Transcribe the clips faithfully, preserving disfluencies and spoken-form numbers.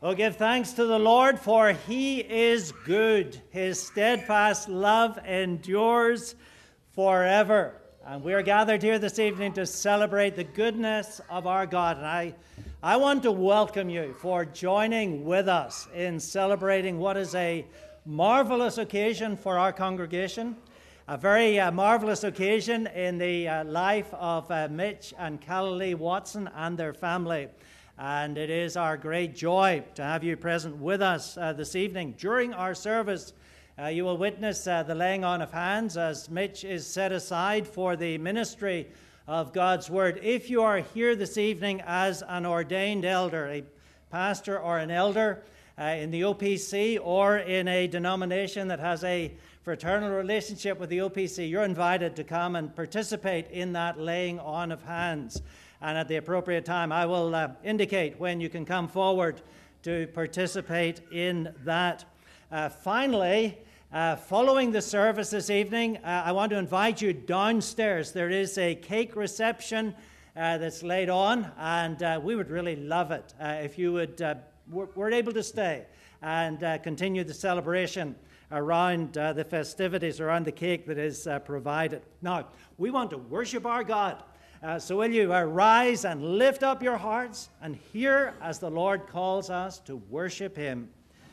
Oh, give thanks to the Lord, for he is good. His steadfast love endures forever. And we are gathered here this evening to celebrate the goodness of our God. And I, I want to welcome you for joining with us in celebrating what is a marvelous occasion for our congregation. A very uh, marvelous occasion in the uh, life of uh, Mitch and Callilly Watson and their family. And it is our great joy to have you present with us uh, this evening. During our service, uh, you will witness uh, the laying on of hands as Mitch is set aside for the ministry of God's Word. If you are here this evening as an ordained elder, a pastor or an elder uh, in the O P C or in a denomination that has a fraternal relationship with the O P C, you're invited to come and participate in that laying on of hands. And at the appropriate time, I will uh, indicate when you can come forward to participate in that. Uh, finally, uh, following the service this evening, uh, I want to invite you downstairs. There is a cake reception uh, that's laid on, and uh, we would really love it uh, if you would uh, were, were able to stay and uh, continue the celebration around uh, the festivities, around the cake that is uh, provided. Now, we want to worship our God. Uh, so will you uh, rise and lift up your hearts and hear as the Lord calls us to worship him.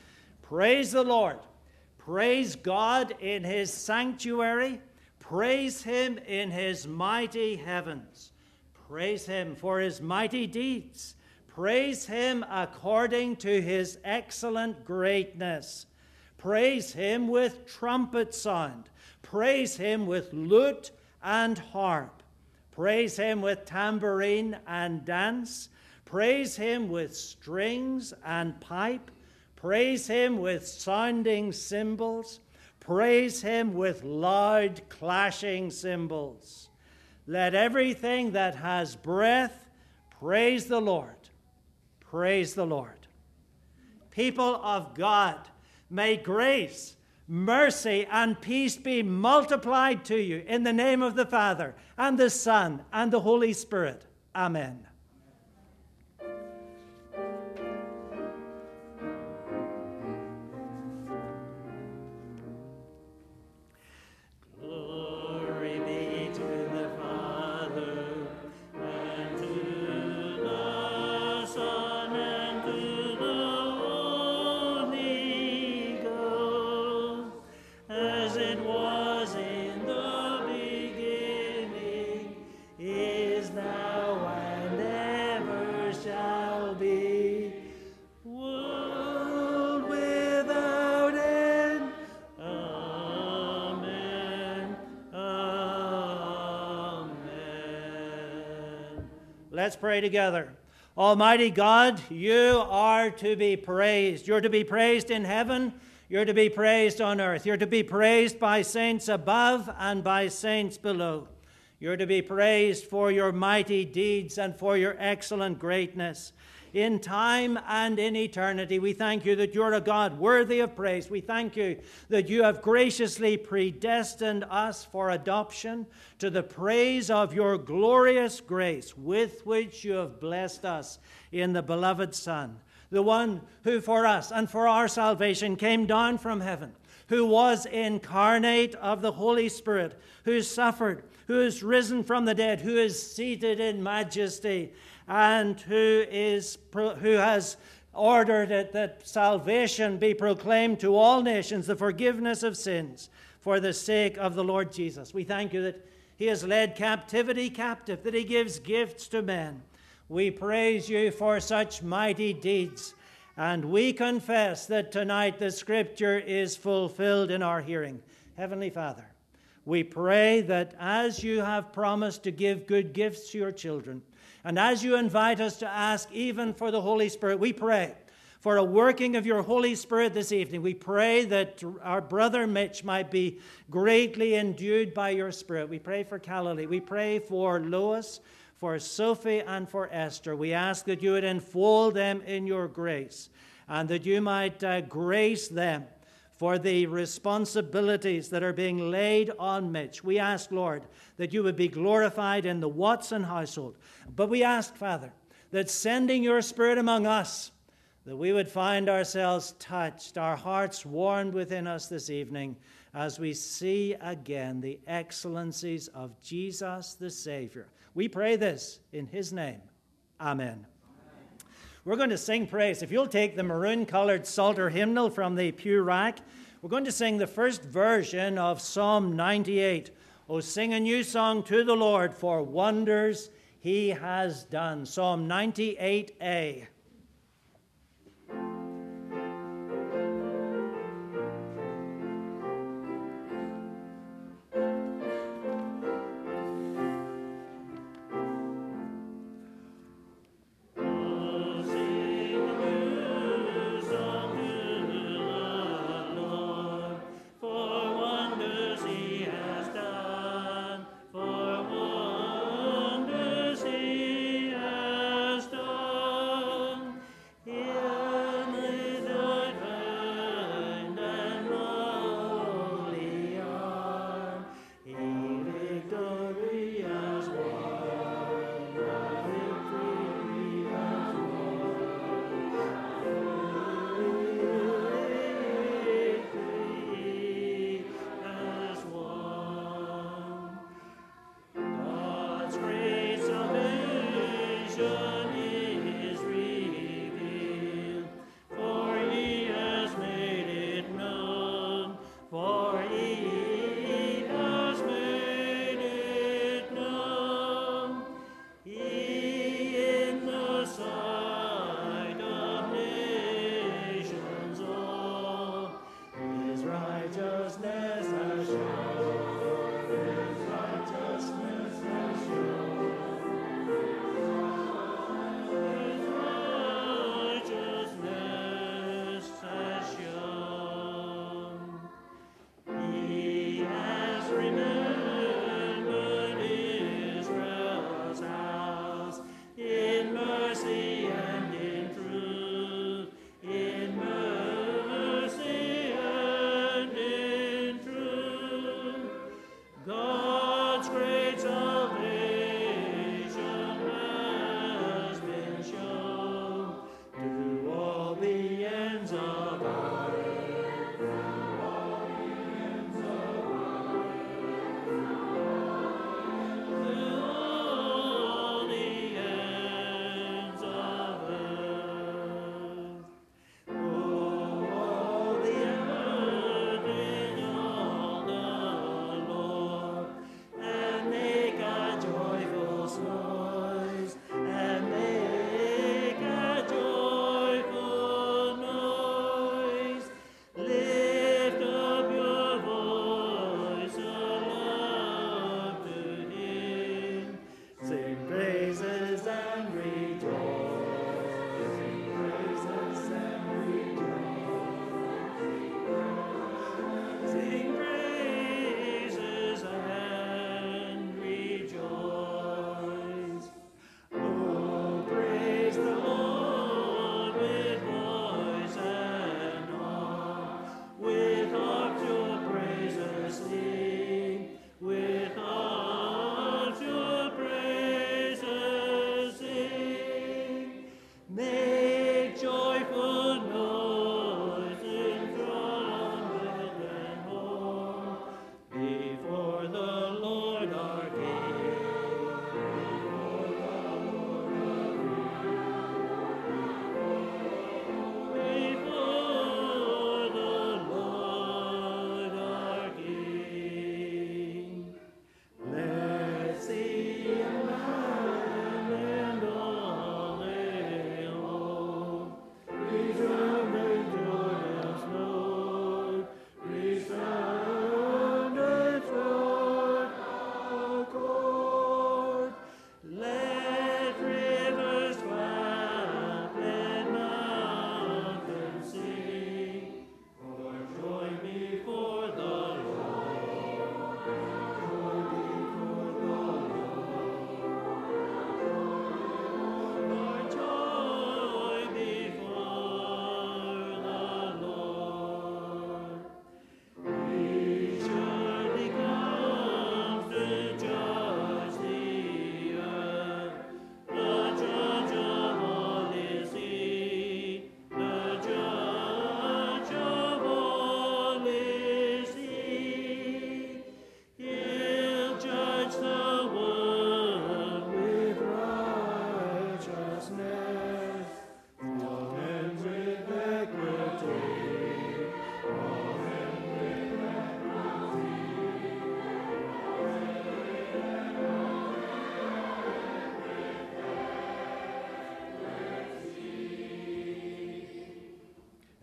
Praise the Lord. Praise God in his sanctuary. Praise him in his mighty heavens. Praise him for his mighty deeds. Praise him according to his excellent greatness. Praise him with trumpet sound. Praise him with lute and harp. Praise him with tambourine and dance. Praise him with strings and pipe. Praise him with sounding cymbals. Praise him with loud clashing cymbals. Let everything that has breath praise the Lord. Praise the Lord. People of God, may grace, mercy, and peace be multiplied to you in the name of the Father, and the Son, and the Holy Spirit. Amen. Let's pray together. Almighty God, you are to be praised. You're to be praised in heaven. You're to be praised on earth. You're to be praised by saints above and by saints below. You're to be praised for your mighty deeds and for your excellent greatness. In time and in eternity, we thank you that you're a God worthy of praise. We thank you that you have graciously predestined us for adoption to the praise of your glorious grace with which you have blessed us in the beloved Son, the one who for us and for our salvation came down from heaven, who was incarnate of the Holy Spirit, who suffered, who is risen from the dead, who is seated in majesty, and who is who has ordered it that salvation be proclaimed to all nations, the forgiveness of sins, for the sake of the Lord Jesus. We thank you that he has led captivity captive, that he gives gifts to men. We praise you for such mighty deeds, and we confess that tonight the Scripture is fulfilled in our hearing. Heavenly Father, we pray that as you have promised to give good gifts to your children, and as you invite us to ask even for the Holy Spirit, we pray for a working of your Holy Spirit this evening. We pray that our brother Mitch might be greatly endued by your Spirit. We pray for Callilly. We pray for Lois, for Sophie, and for Esther. We ask that you would enfold them in your grace and that you might uh, grace them for the responsibilities that are being laid on Mitch. We ask, Lord, that you would be glorified in the Watson household. But we ask, Father, that sending your Spirit among us, that we would find ourselves touched, our hearts warmed within us this evening as we see again the excellencies of Jesus the Savior. We pray this in his name. Amen. We're going to sing praise. If you'll take the maroon-colored Psalter hymnal from the pew rack, we're going to sing the first version of Psalm ninety-eight. Oh, sing a new song to the Lord, for wonders he has done. Psalm ninety-eight A. For wonders he has done.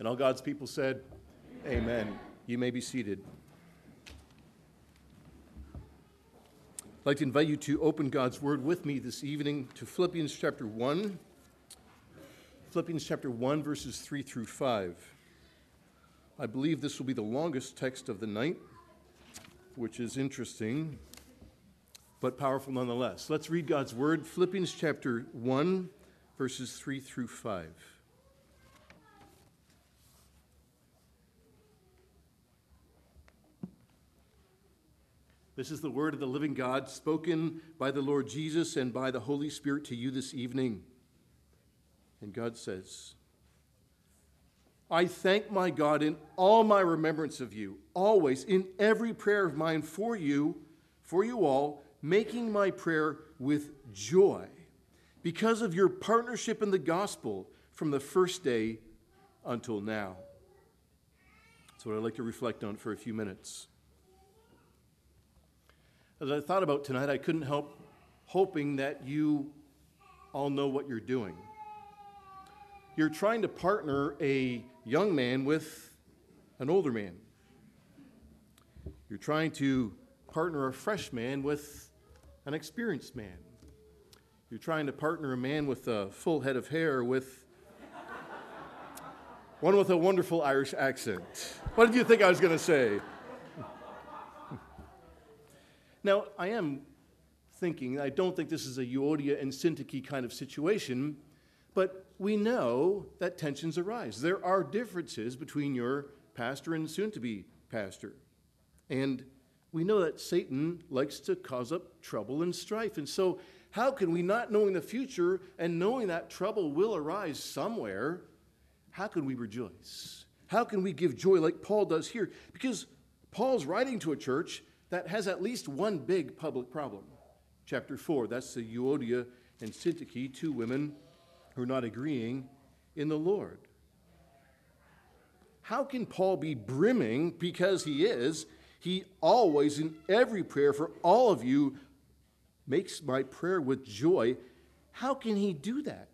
And all God's people said, Amen. Amen. You may be seated. I'd like to invite you to open God's Word with me this evening to Philippians chapter one. Philippians chapter one, verses three through five. I believe this will be the longest text of the night, which is interesting, but powerful nonetheless. Let's read God's Word. Philippians chapter one, verses three through five. This is the word of the living God, spoken by the Lord Jesus and by the Holy Spirit to you this evening. And God says, I thank my God in all my remembrance of you, always, in every prayer of mine for you, for you all, making my prayer with joy, because of your partnership in the gospel from the first day until now. That's what I'd like to reflect on for a few minutes. As I thought about tonight, I couldn't help hoping that you all know what you're doing. You're trying to partner a young man with an older man. You're trying to partner a fresh man with an experienced man. You're trying to partner a man with a full head of hair with one with a wonderful Irish accent. What did you think I was going to say? Now, I am thinking, I don't think this is a Euodia and Syntyche kind of situation, but we know that tensions arise. There are differences between your pastor and soon-to-be pastor. And we know that Satan likes to cause up trouble and strife. And so how can we, not knowing the future and knowing that trouble will arise somewhere, how can we rejoice? How can we give joy like Paul does here? Because Paul's writing to a church that has at least one big public problem. Chapter four, that's the Euodia and Syntyche, two women who are not agreeing in the Lord. How can Paul be brimming, because he is, he always in every prayer for all of you makes my prayer with joy. How can he do that?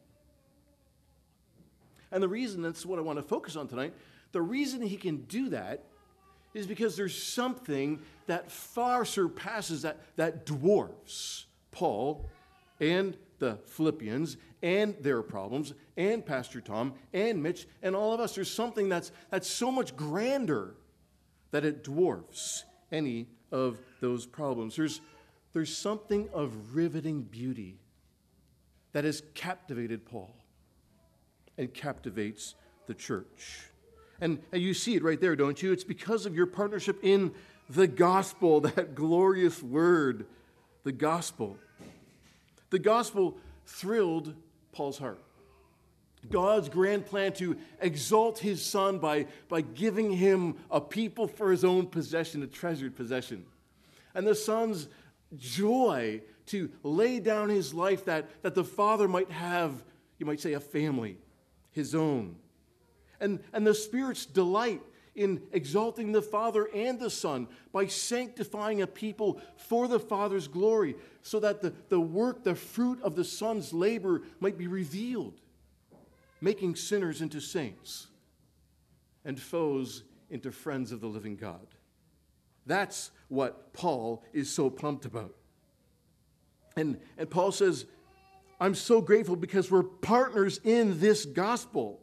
And the reason, that's what I want to focus on tonight, the reason he can do that is because there's something that far surpasses, that, that dwarfs Paul and the Philippians and their problems and Pastor Tom and Mitch and all of us. There's something that's, that's so much grander that it dwarfs any of those problems. There's, there's something of riveting beauty that has captivated Paul and captivates the church. And, and you see it right there, don't you? It's because of your partnership in the gospel, that glorious word, the gospel. The gospel thrilled Paul's heart. God's grand plan to exalt his son by, by giving him a people for his own possession, a treasured possession. And the son's joy to lay down his life that, that the father might have, you might say, a family, his own. And, and the Spirit's delight in exalting the Father and the Son by sanctifying a people for the Father's glory, so that the, the work, the fruit of the Son's labor might be revealed, making sinners into saints and foes into friends of the living God. That's what Paul is so pumped about. And, and Paul says, I'm so grateful because we're partners in this gospel.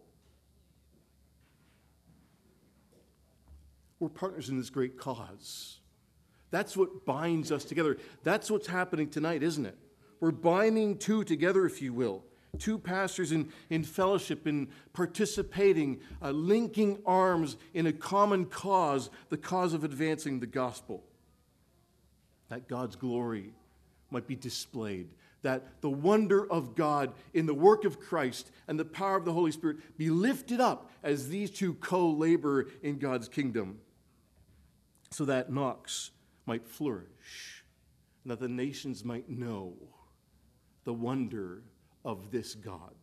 We're partners in this great cause. That's what binds us together. That's what's happening tonight, isn't it? We're binding two together, if you will. Two pastors in, in fellowship, in participating, uh, linking arms in a common cause, the cause of advancing the gospel. That God's glory might be displayed. That the wonder of God in the work of Christ and the power of the Holy Spirit be lifted up as these two co-labor in God's kingdom, so that Knox might flourish, and that the nations might know the wonder of this God.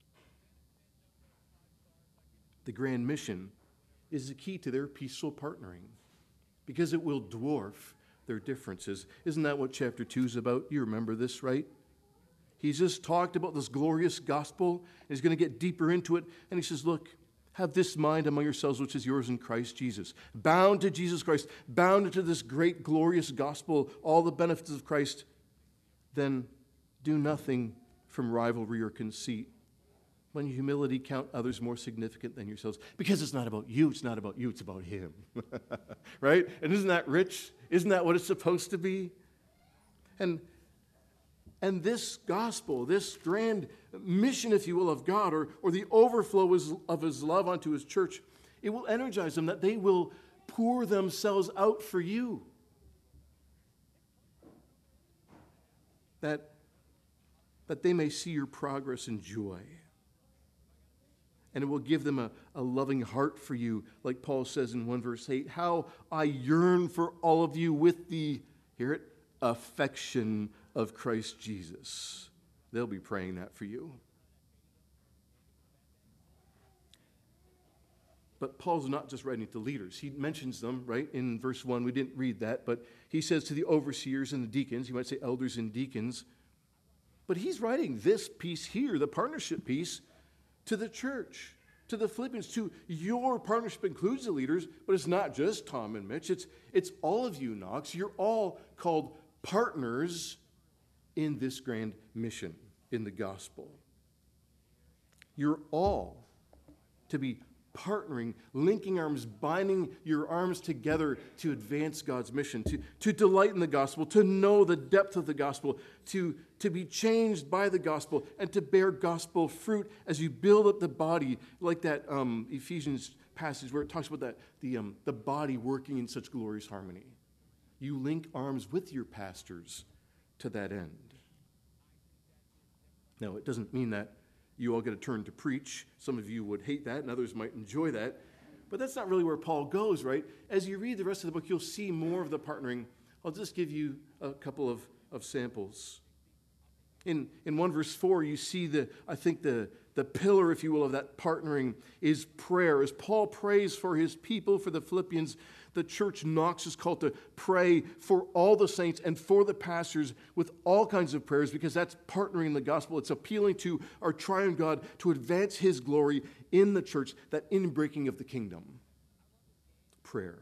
The grand mission is the key to their peaceful partnering, because it will dwarf their differences. Isn't that what chapter two is about? You remember this, right? He's just talked about this glorious gospel, and he's going to get deeper into it, and he says, look, Have this mind among yourselves, which is yours in Christ Jesus. Bound to Jesus Christ, bound to this great, glorious gospel, all the benefits of Christ, then do nothing from rivalry or conceit. When in humility, count others more significant than yourselves. Because it's not about you, it's not about you, it's about Him. Right? And isn't that rich? Isn't that what it's supposed to be? And, and this gospel, this grand mission, if you will, of God, or, or the overflow of His love unto His church, it will energize them that they will pour themselves out for you. That, that they may see your progress and joy. And it will give them a, a loving heart for you, like Paul says in one verse eight, how I yearn for all of you with the, hear it, affection of Christ Jesus. They'll be praying that for you. But Paul's not just writing to leaders. He mentions them, right, in verse one. We didn't read that, but he says to the overseers and the deacons, you might say elders and deacons, but he's writing this piece here, the partnership piece, to the church, to the Philippians, to your partnership includes the leaders, but it's not just Tom and Mitch. It's, it's all of you, Knox. You're all called partners in this grand mission in the gospel. You're all to be partnering, linking arms, binding your arms together to advance God's mission, to, to delight in the gospel, to know the depth of the gospel, to, to be changed by the gospel, and to bear gospel fruit as you build up the body, like that um, Ephesians passage where it talks about that the, um, the body working in such glorious harmony. You link arms with your pastors to that end. Now, it doesn't mean that you all get a turn to preach. Some of you would hate that, and others might enjoy that. But that's not really where Paul goes, right? As you read the rest of the book, you'll see more of the partnering. I'll just give you a couple of, of samples. In, in one verse four, you see the, I think the, the pillar, if you will, of that partnering is prayer. As Paul prays for his people, for the Philippians, the church Knox is called to pray for all the saints and for the pastors with all kinds of prayers, because that's partnering the gospel. It's appealing to our triune God to advance His glory in the church, that inbreaking of the kingdom. Prayer.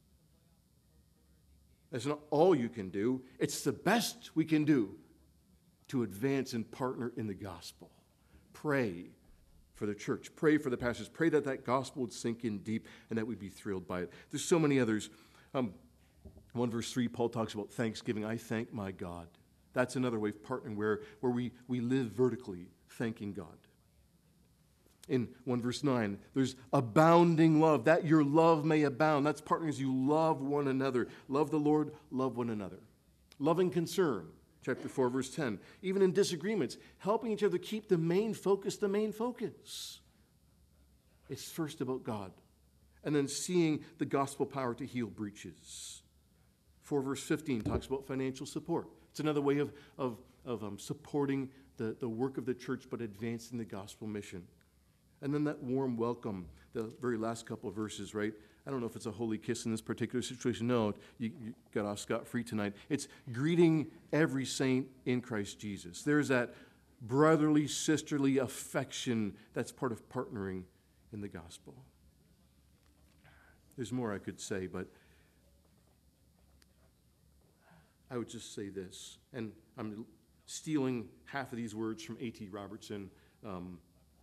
That's not all you can do. It's the best we can do to advance and partner in the gospel. Pray for the church. Pray for the pastors. Pray that that gospel would sink in deep and that we'd be thrilled by it. There's so many others. Um, one verse three, Paul talks about thanksgiving. I thank my God. That's another way of partnering where, where we, we live vertically, thanking God. In one verse nine, there's abounding love, that your love may abound. That's partnering as you love one another. Love the Lord, love one another. Loving concern. Chapter four, verse ten. Even in disagreements, helping each other keep the main focus the main focus. It's first about God. And then seeing the gospel power to heal breaches. four, verse fifteen talks about financial support. It's another way of, of, of um, supporting the, the work of the church, but advancing the gospel mission. And then that warm welcome, the very last couple of verses, right? I don't know if it's a holy kiss in this particular situation. No, you, you got off scot-free tonight. It's greeting every saint in Christ Jesus. There's that brotherly, sisterly affection that's part of partnering in the gospel. There's more I could say, but I would just say this, and I'm stealing half of these words from A T Robertson, um,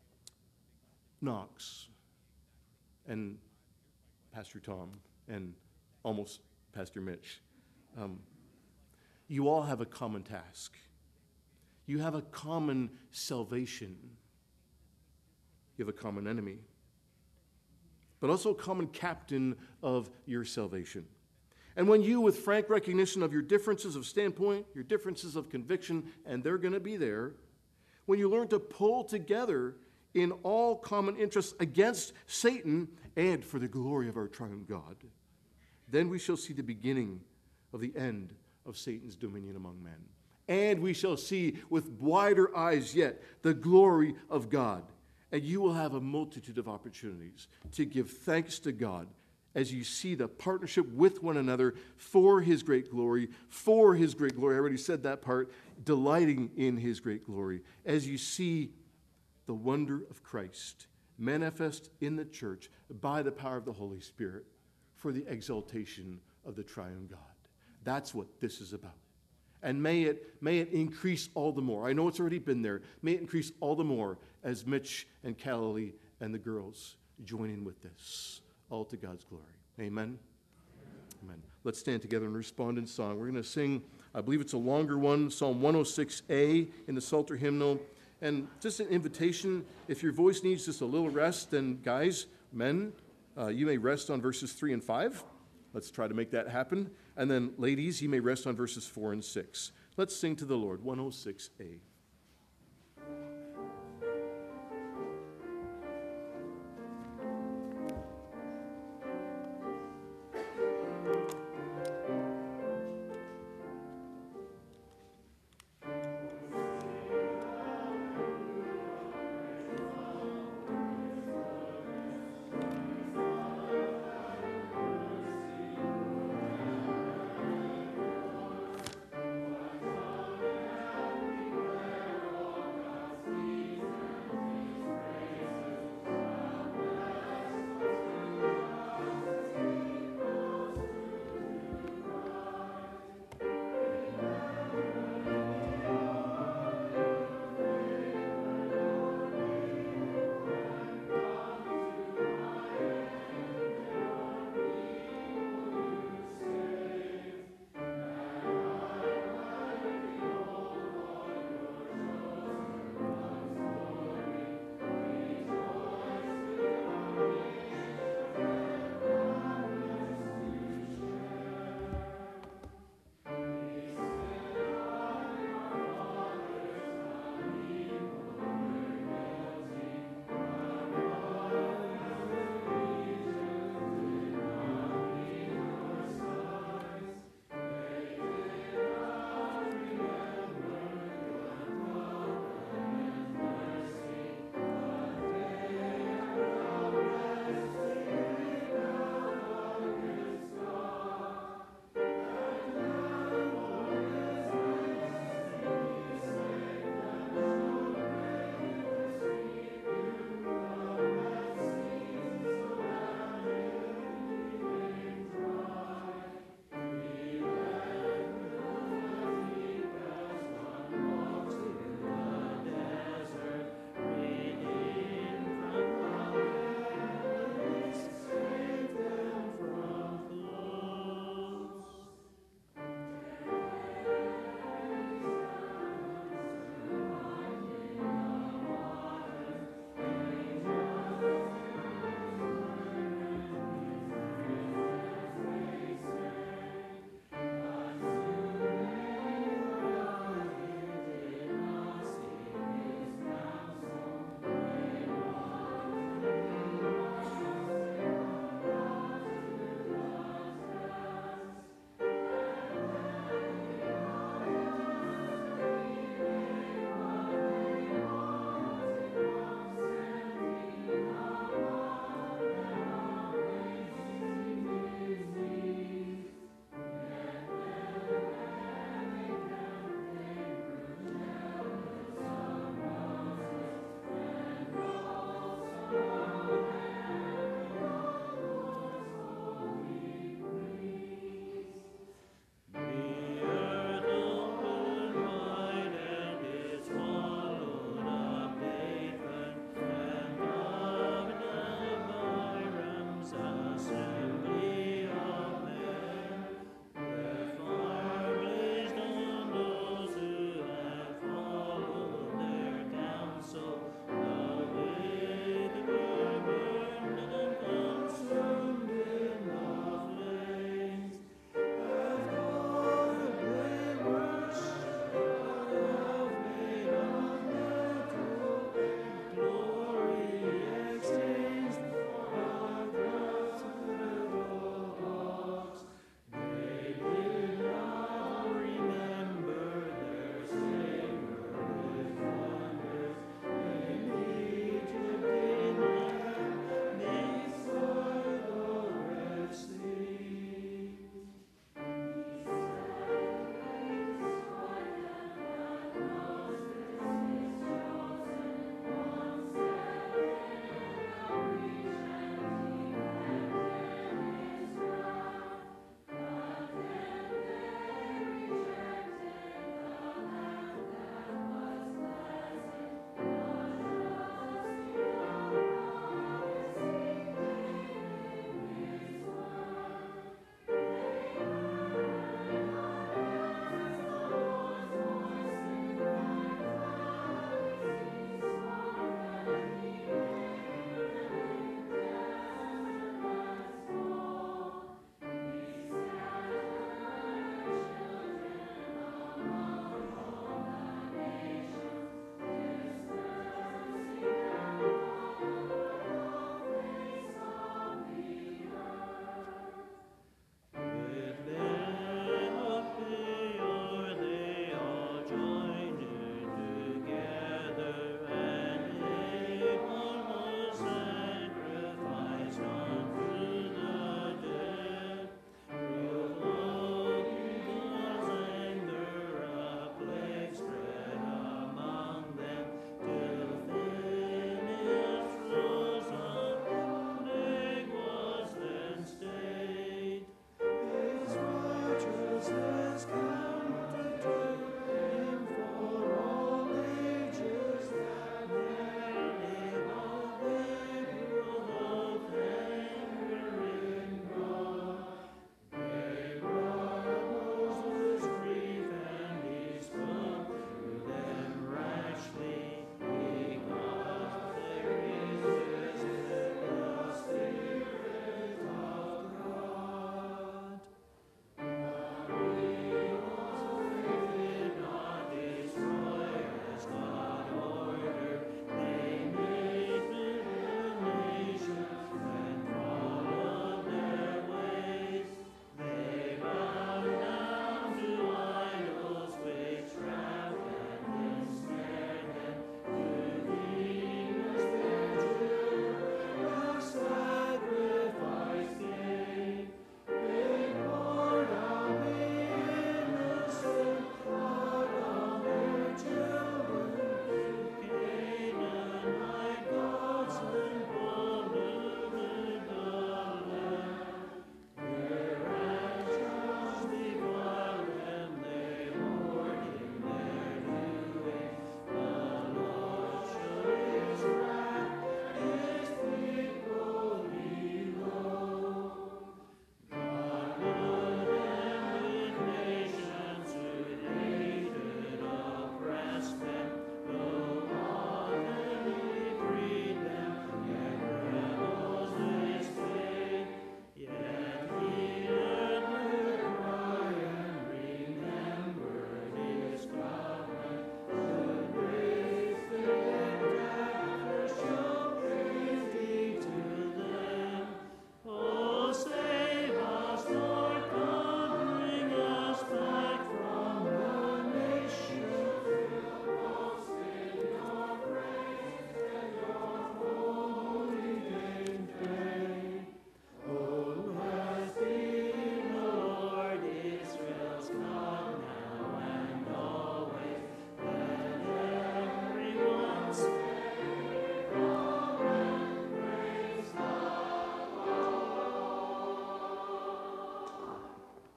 Knox, and Pastor Tom, and almost Pastor Mitch. Um, you all have a common task. You have a common salvation. You have a common enemy, but also a common captain of your salvation. And when you, with frank recognition of your differences of standpoint, your differences of conviction, and they're going to be there, when you learn to pull together in all common interests against Satan and for the glory of our triune God, then we shall see the beginning of the end of Satan's dominion among men. And we shall see with wider eyes yet the glory of God. And you will have a multitude of opportunities to give thanks to God as you see the partnership with one another for His great glory, for His great glory. I already said that part, delighting in His great glory. As you see the wonder of Christ manifest in the church by the power of the Holy Spirit for the exaltation of the triune God. That's what this is about. And may it, may it increase all the more. I know it's already been there. May it increase all the more as Mitch and Callie and the girls join in with this. All to God's glory. Amen. Amen. Let's stand together and respond in song. We're going to sing, I believe it's a longer one, Psalm one oh six A in the Psalter hymnal. And just an invitation, if your voice needs just a little rest, then guys, men, uh, you may rest on verses three and five. Let's try to make that happen. And then ladies, you may rest on verses four and six. Let's sing to the Lord, one oh six A.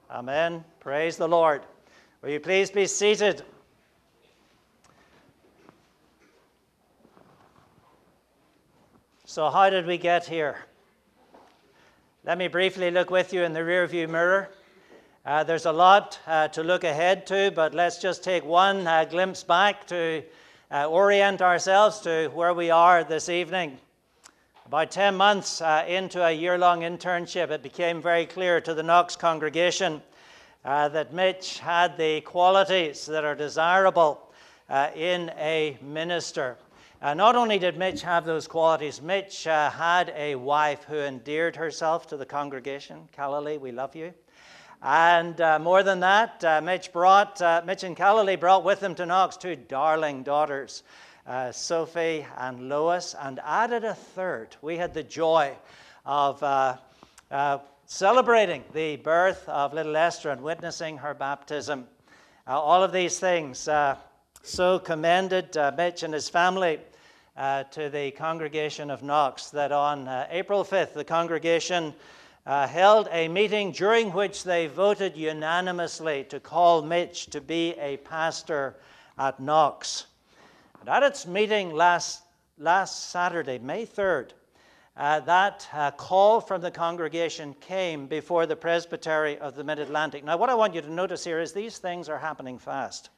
Amen. Praise the Lord. Will you please be seated? So how did we get here? Let me briefly look with you in the rearview mirror. Uh, there's a lot uh, to look ahead to, but let's just take one uh, glimpse back to uh, orient ourselves to where we are this evening. About ten months uh, into a year-long internship, it became very clear to the Knox congregation uh, that Mitch had the qualities that are desirable uh, in a minister. Uh, not only did Mitch have those qualities, Mitch uh, had a wife who endeared herself to the congregation. Galilee, we love you. And uh, more than that, uh, Mitch brought, uh, Mitch and Galilee brought with them to Knox two darling daughters, uh, Sophie and Lois, and added a third. We had the joy of uh, uh, celebrating the birth of little Esther and witnessing her baptism. Uh, all of these things uh, so commended uh, Mitch and his family Uh, to the congregation of Knox that on uh, April fifth, the congregation uh, held a meeting during which they voted unanimously to call Mitch to be a pastor at Knox. And at its meeting last, last Saturday, May third, uh, that uh, call from the congregation came before the Presbytery of the Mid-Atlantic. Now, what I want you to notice here is these things are happening fast.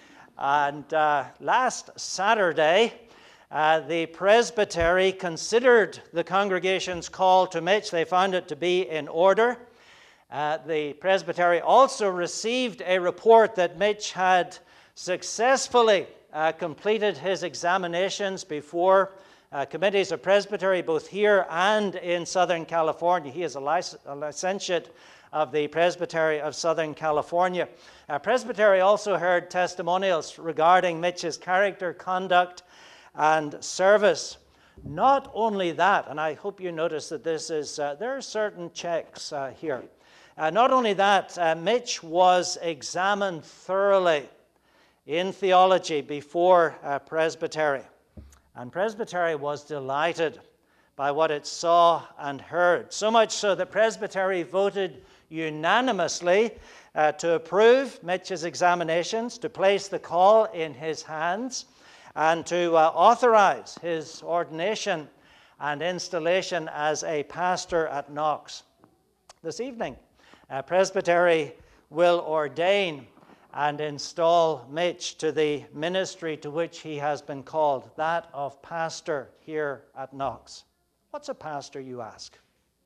And uh, last Saturday, Uh, the presbytery considered the congregation's call to Mitch. They found it to be in order. Uh, the presbytery also received a report that Mitch had successfully uh, completed his examinations before uh, committees of presbytery, both here and in Southern California. He is a, lic- a licentiate of the Presbytery of Southern California. Uh, presbytery also heard testimonials regarding Mitch's character, conduct, and service. Not only that, and I hope you notice that this is, uh, there are certain checks uh, here. Uh, not only that, uh, Mitch was examined thoroughly in theology before uh, Presbytery. And Presbytery was delighted by what it saw and heard. So much so that Presbytery voted unanimously uh, to approve Mitch's examinations, to place the call in his hands, and to uh, authorize his ordination and installation as a pastor at Knox. This evening, uh, Presbytery will ordain and install Mitch to the ministry to which he has been called, that of pastor here at Knox. What's a pastor, you ask?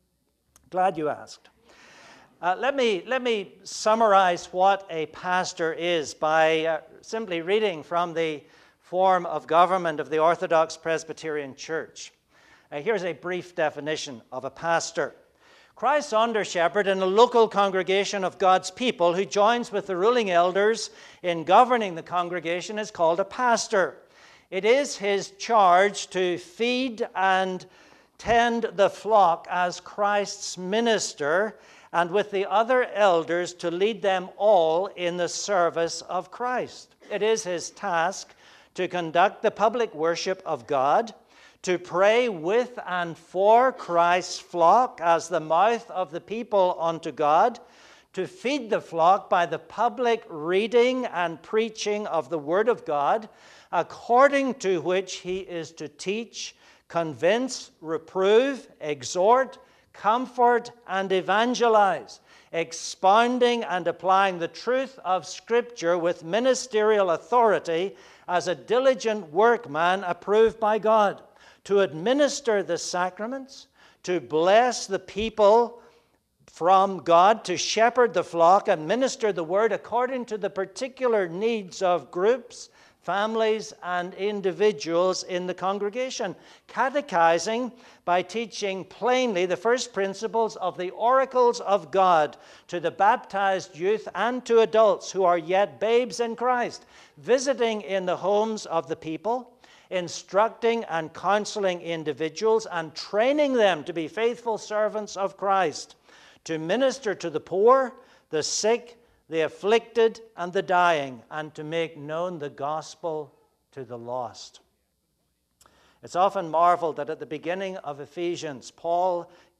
Glad you asked. Uh, let me, let me summarize what a pastor is by uh, simply reading from the form of government of the Orthodox Presbyterian Church. Uh, here's a brief definition of a pastor. Christ's under-shepherd in a local congregation of God's people who joins with the ruling elders in governing the congregation is called a pastor. It is his charge to feed and tend the flock as Christ's minister, and with the other elders to lead them all in the service of Christ. It is his task to conduct the public worship of God, to pray with and for Christ's flock as the mouth of the people unto God, to feed the flock by the public reading and preaching of the Word of God, according to which he is to teach, convince, reprove, exhort, comfort, and evangelize, expounding and applying the truth of Scripture with ministerial authority as a diligent workman approved by God, to administer the sacraments, to bless the people from God, to shepherd the flock and minister the word according to the particular needs of groups, families, and individuals in the congregation, catechizing by teaching plainly the first principles of the oracles of God to the baptized youth and to adults who are yet babes in Christ, visiting in the homes of the people, instructing and counseling individuals, and training them to be faithful servants of Christ, to minister to the poor, the sick, the afflicted, and the dying, and to make known the gospel to the lost. It's often marveled that at the beginning of Ephesians, Paul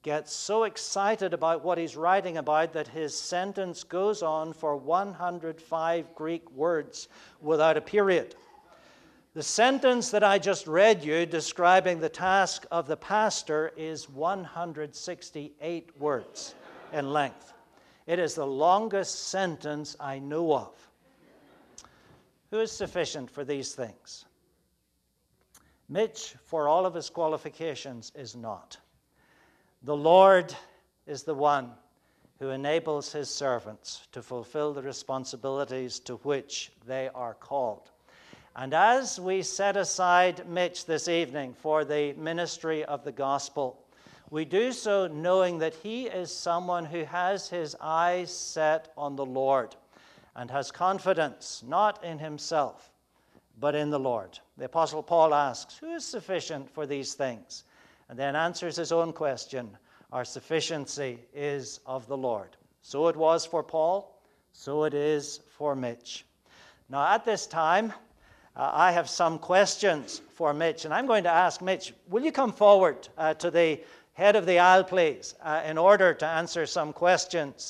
gets so excited about what he's writing about that his sentence goes on for one hundred five Greek words without a period. The sentence that I just read you describing the task of the pastor is one hundred sixty-eight words in length. It is the longest sentence I know of. Who is sufficient for these things? Mitch, for all of his qualifications, is not. The Lord is the one who enables his servants to fulfill the responsibilities to which they are called. And as we set aside Mitch this evening for the ministry of the gospel, we do so knowing that he is someone who has his eyes set on the Lord and has confidence not in himself, but in the Lord. The Apostle Paul asks, who is sufficient for these things? And then answers his own question, our sufficiency is of the Lord. So it was for Paul, so it is for Mitch. Now at this time, uh, I have some questions for Mitch, and I'm going to ask Mitch, will you come forward uh, to the head of the aisle, please, uh, in order to answer some questions.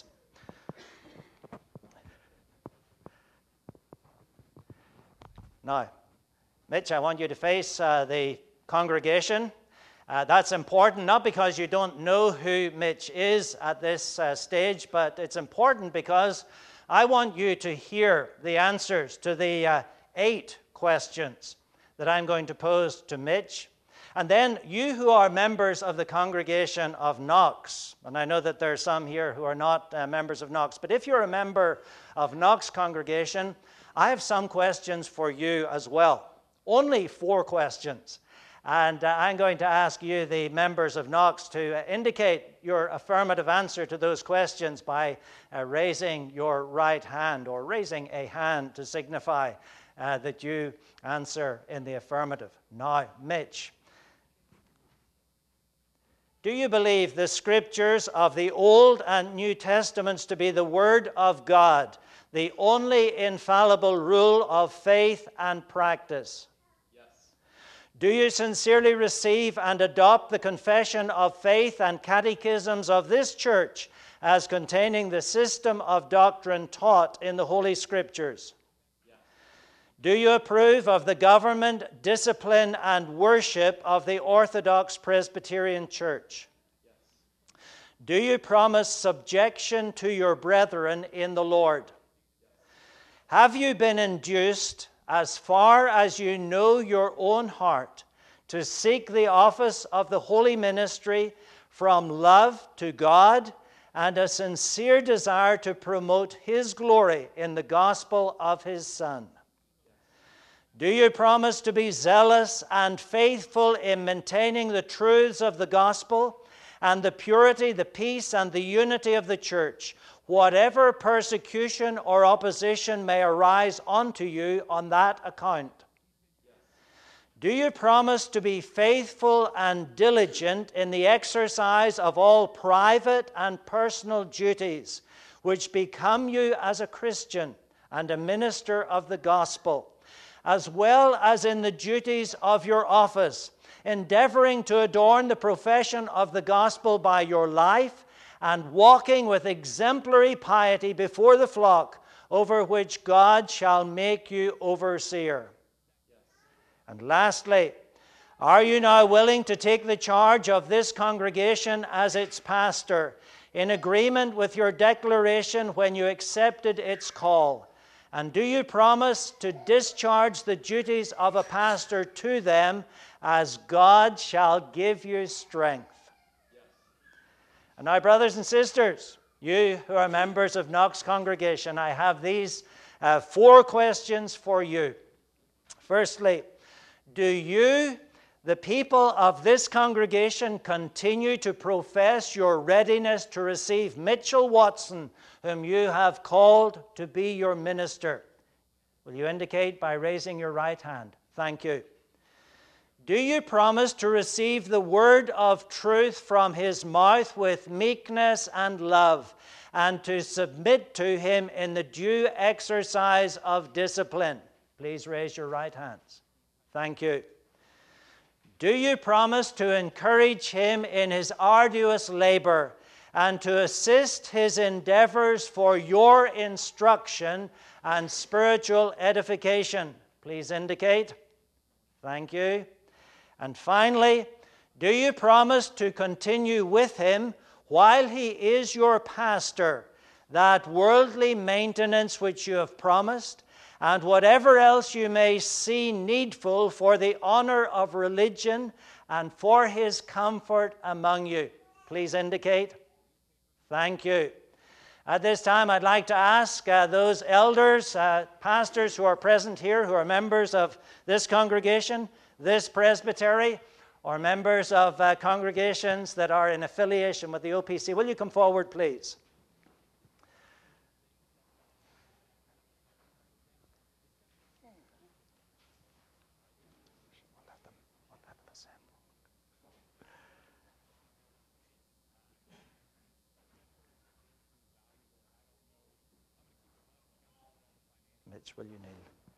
Now, Mitch, I want you to face uh, the congregation. Uh, that's important, not because you don't know who Mitch is at this uh, stage, but it's important because I want you to hear the answers to the uh, eight questions that I'm going to pose to Mitch. And then you who are members of the congregation of Knox, and I know that there are some here who are not uh, members of Knox, but if you're a member of Knox congregation, I have some questions for you as well. Only four questions. And uh, I'm going to ask you, the members of Knox, to uh, indicate your affirmative answer to those questions by uh, raising your right hand, or raising a hand to signify uh, that you answer in the affirmative. Now, Mitch, do you believe the scriptures of the Old and New Testaments to be the Word of God, the only infallible rule of faith and practice? Yes. Do you sincerely receive and adopt the confession of faith and catechisms of this church as containing the system of doctrine taught in the Holy Scriptures? Yes. Do you approve of the government, discipline, and worship of the Orthodox Presbyterian Church? Yes. Do you promise subjection to your brethren in the Lord? Yes. Have you been induced, as far as you know your own heart, to seek the office of the holy ministry from love to God and a sincere desire to promote His glory in the gospel of His Son? Do you promise to be zealous and faithful in maintaining the truths of the gospel and the purity, the peace, and the unity of the church, whatever persecution or opposition may arise unto you on that account? Yes. Do you promise to be faithful and diligent in the exercise of all private and personal duties which become you as a Christian and a minister of the gospel, as well as in the duties of your office, endeavoring to adorn the profession of the gospel by your life and walking with exemplary piety before the flock over which God shall make you overseer? Yes. And lastly, are you now willing to take the charge of this congregation as its pastor, in agreement with your declaration when you accepted its call? And do you promise to discharge the duties of a pastor to them as God shall give you strength? Yes. And now, brothers and sisters, you who are members of Knox congregation, I have these uh, four questions for you. Firstly, do you, the people of this congregation, continue to profess your readiness to receive Mitchell Watson, whom you have called to be your minister? Will you indicate by raising your right hand? Thank you. Do you promise to receive the word of truth from his mouth with meekness and love, and to submit to him in the due exercise of discipline? Please raise your right hands. Thank you. Do you promise to encourage him in his arduous labor and to assist his endeavors for your instruction and spiritual edification? Please indicate. Thank you. And finally, do you promise to continue with him while he is your pastor, that worldly maintenance which you have promised, and whatever else you may see needful for the honor of religion and for his comfort among you? Please indicate. Thank you. At this time, I'd like to ask uh, those elders, uh, pastors who are present here, who are members of this congregation, this presbytery, or members of uh, congregations that are in affiliation with the O P C. Will you come forward, please? Mitch, will you kneel?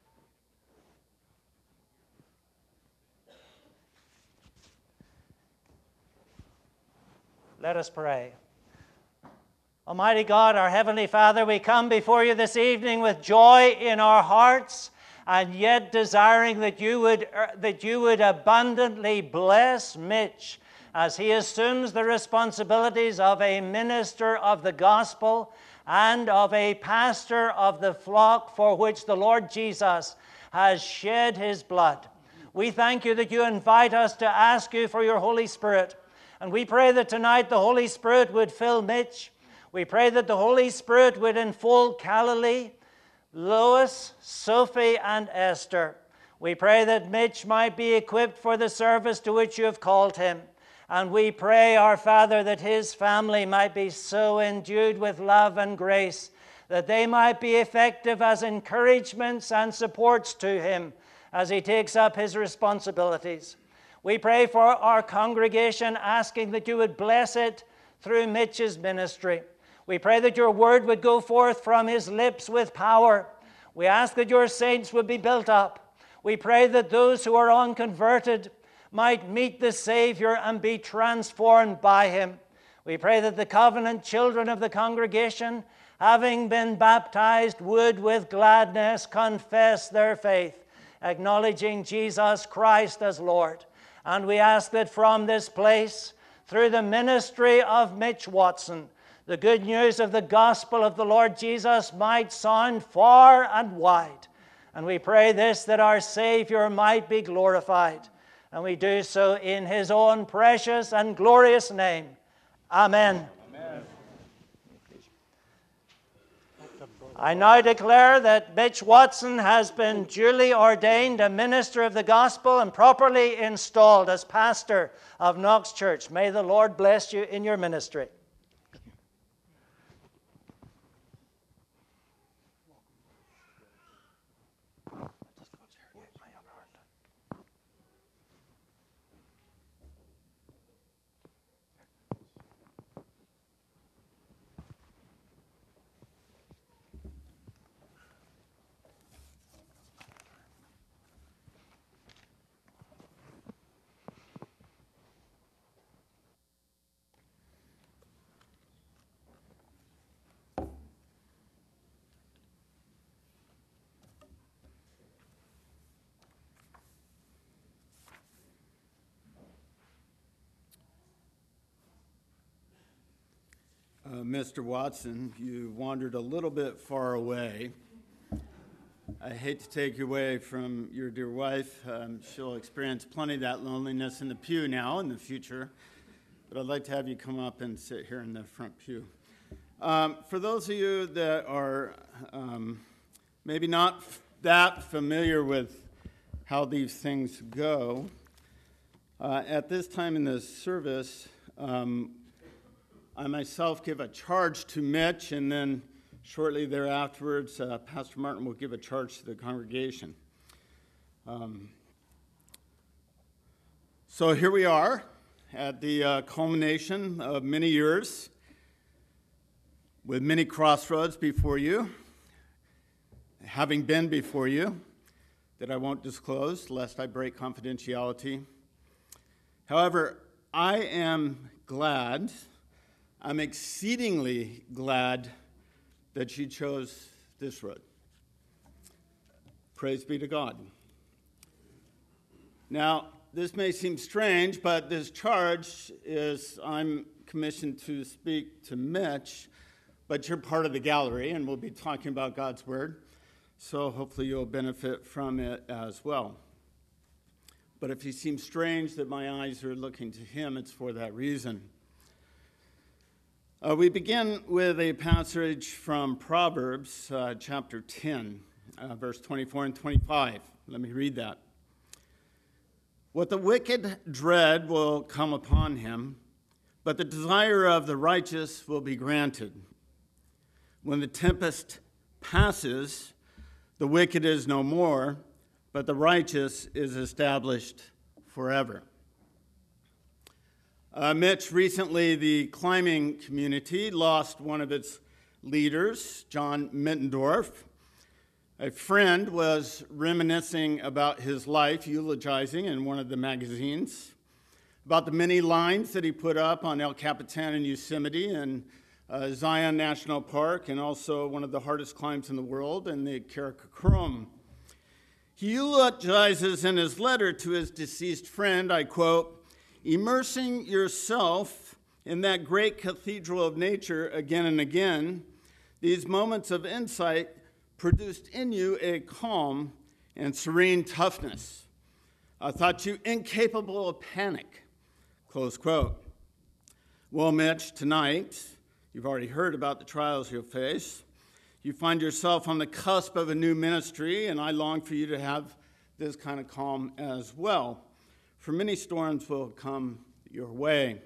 Let us pray. Almighty God, our Heavenly Father, we come before you this evening with joy in our hearts, and yet desiring that you would, uh, that you would abundantly bless Mitch as he assumes the responsibilities of a minister of the gospel and of a pastor of the flock for which the Lord Jesus has shed his blood. We thank you that you invite us to ask you for your Holy Spirit. And we pray that tonight the Holy Spirit would fill Mitch. We pray that the Holy Spirit would enfold Galilee, Lois, Sophie, and Esther. We pray that Mitch might be equipped for the service to which you have called him. And we pray, our Father, that his family might be so endued with love and grace that they might be effective as encouragements and supports to him as he takes up his responsibilities. We pray for our congregation, asking that you would bless it through Mitch's ministry. We pray that your word would go forth from his lips with power. We ask that your saints would be built up. We pray that those who are unconverted might meet the Savior and be transformed by him. We pray that the covenant children of the congregation, having been baptized, would with gladness confess their faith, acknowledging Jesus Christ as Lord. And we ask that from this place, through the ministry of Mitch Watson, the good news of the gospel of the Lord Jesus might sound far and wide. And we pray this, that our Savior might be glorified. And we do so in his own precious and glorious name. Amen. Amen. I now declare that Mitch Watson has been duly ordained a minister of the gospel and properly installed as pastor of Knox Church. May the Lord bless you in your ministry. Uh, Mister Watson, you wandered a little bit far away. I hate to take you away from your dear wife. Um, she'll experience plenty of that loneliness in the pew now in the future, but I'd like to have you come up and sit here in the front pew. Um, for those of you that are um, maybe not f- that familiar with how these things go, uh, at this time in the service, um, I myself give a charge to Mitch, and then shortly thereafterwards, uh, Pastor Martin will give a charge to the congregation. Um, so here we are at the uh, culmination of many years, with many crossroads before you, having been before you, that I won't disclose lest I break confidentiality. However, I am glad, I'm exceedingly glad that she chose this road. Praise be to God. Now, this may seem strange, but this charge is I'm commissioned to speak to Mitch, but you're part of the gallery, and we'll be talking about God's Word, so hopefully you'll benefit from it as well. But if it seems strange that my eyes are looking to him, it's for that reason. Uh, we begin with a passage from Proverbs uh, chapter ten, uh, verse twenty-four and twenty-five. Let me read that. What the wicked dread will come upon him, but the desire of the righteous will be granted. When the tempest passes, the wicked is no more, but the righteous is established forever. Uh, Mitch, recently the climbing community lost one of its leaders, John Mittendorf. A friend was reminiscing about his life, eulogizing in one of the magazines, about the many lines that he put up on El Capitan in Yosemite and uh, Zion National Park, and also one of the hardest climbs in the world, in the Karakoram. He eulogizes in his letter to his deceased friend, I quote, "Immersing yourself in that great cathedral of nature again and again, these moments of insight produced in you a calm and serene toughness. I thought you incapable of panic," close quote. Well, Mitch, tonight, you've already heard about the trials you'll face. You find yourself on the cusp of a new ministry, and I long for you to have this kind of calm as well, for many storms will come your way.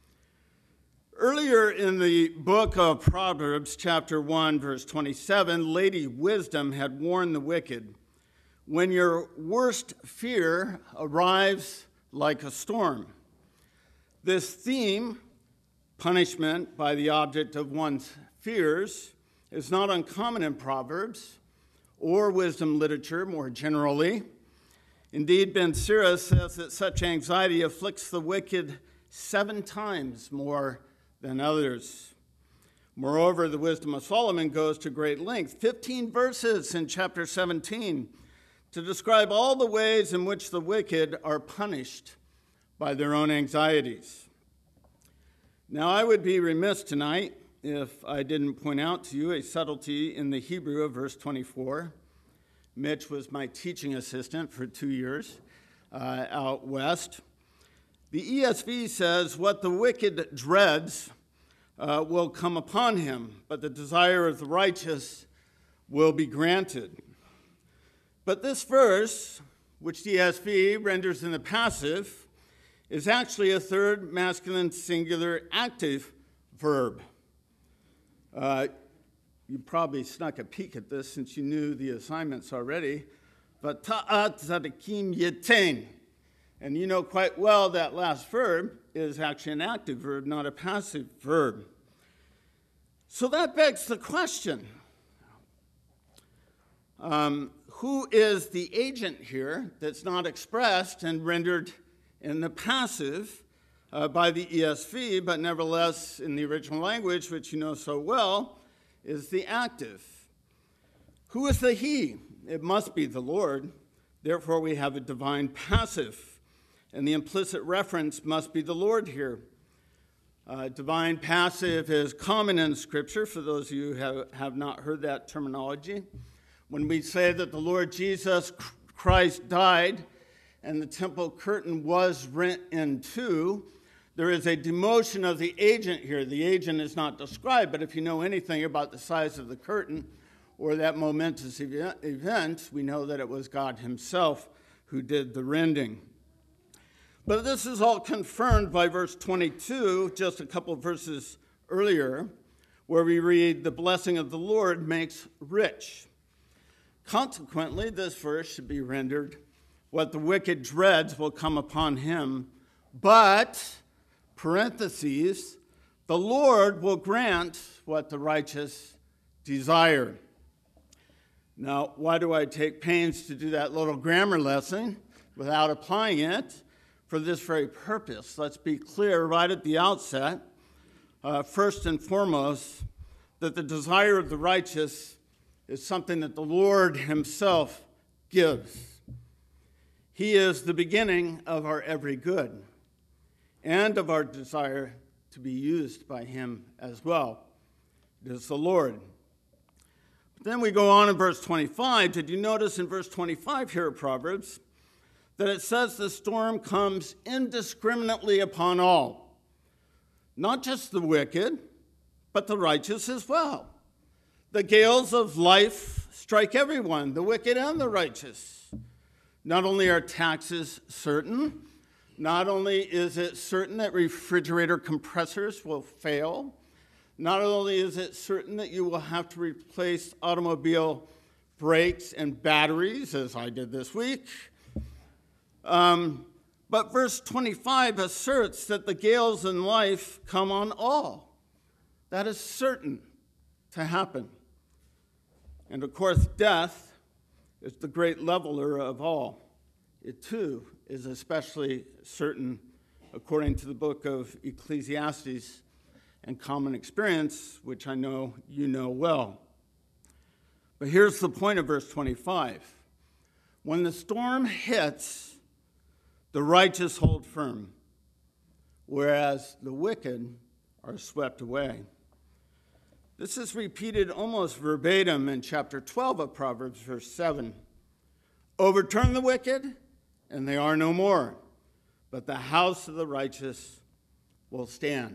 Earlier in the book of Proverbs, chapter one, verse twenty-seven, Lady Wisdom had warned the wicked, "When your worst fear arrives like a storm." This theme, punishment by the object of one's fears, is not uncommon in Proverbs or wisdom literature more generally. Indeed, Ben Sira says that such anxiety afflicts the wicked seven times more than others. Moreover, the wisdom of Solomon goes to great length, fifteen verses in chapter seventeen, to describe all the ways in which the wicked are punished by their own anxieties. Now, I would be remiss tonight if I didn't point out to you a subtlety in the Hebrew of verse twenty-four. Mitch was my teaching assistant for two years uh, out west. The E S V says, "What the wicked dreads uh, will come upon him, but the desire of the righteous will be granted." But this verse, which the E S V renders in the passive, is actually a third masculine singular active verb. Uh, you probably snuck a peek at this since you knew the assignments already. Vata'at zadakim yetain. And you know quite well that last verb is actually an active verb, not a passive verb. So that begs the question, um, who is the agent here that's not expressed and rendered in the passive uh, by the E S V, but nevertheless in the original language, which you know so well, is the active? Who is the he? It must be the Lord. Therefore, we have a divine passive. And the implicit reference must be the Lord here. Uh, divine passive is common in Scripture, for those of you who have, have not heard that terminology. When we say that the Lord Jesus Christ died and the temple curtain was rent in two, there is a demotion of the agent here. The agent is not described, but if you know anything about the size of the curtain or that momentous event, we know that it was God himself who did the rending. But this is all confirmed by verse twenty-two, just a couple of verses earlier, where we read, "The blessing of the Lord makes rich." Consequently, this verse should be rendered, "What the wicked dreads will come upon him, but," parentheses, "the Lord will grant what the righteous desire." Now, why do I take pains to do that little grammar lesson without applying it? for this very purpose. Let's be clear right at the outset, uh, first and foremost, that the desire of the righteous is something that the Lord himself gives. He is the beginning of our every good and of our desire to be used by him as well. It is the Lord. But then we go on in verse twenty-five. Did you notice in verse twenty-five here of Proverbs that it says the storm comes indiscriminately upon all? Not just the wicked, but the righteous as well. The gales of life strike everyone, the wicked and the righteous. Not only are taxes certain, not only is it certain that refrigerator compressors will fail, not only is it certain that you will have to replace automobile brakes and batteries, as I did this week, um, but verse twenty-five asserts that the gales in life come on all. That is certain to happen. And of course, death is the great leveler of all. It too is especially certain according to the book of Ecclesiastes and common experience, which I know you know well. But here's the point of verse twenty-five. When the storm hits, the righteous hold firm, whereas the wicked are swept away. This is repeated almost verbatim in chapter twelve of Proverbs, verse seven. Overturn the wicked, and they are no more, but the house of the righteous will stand.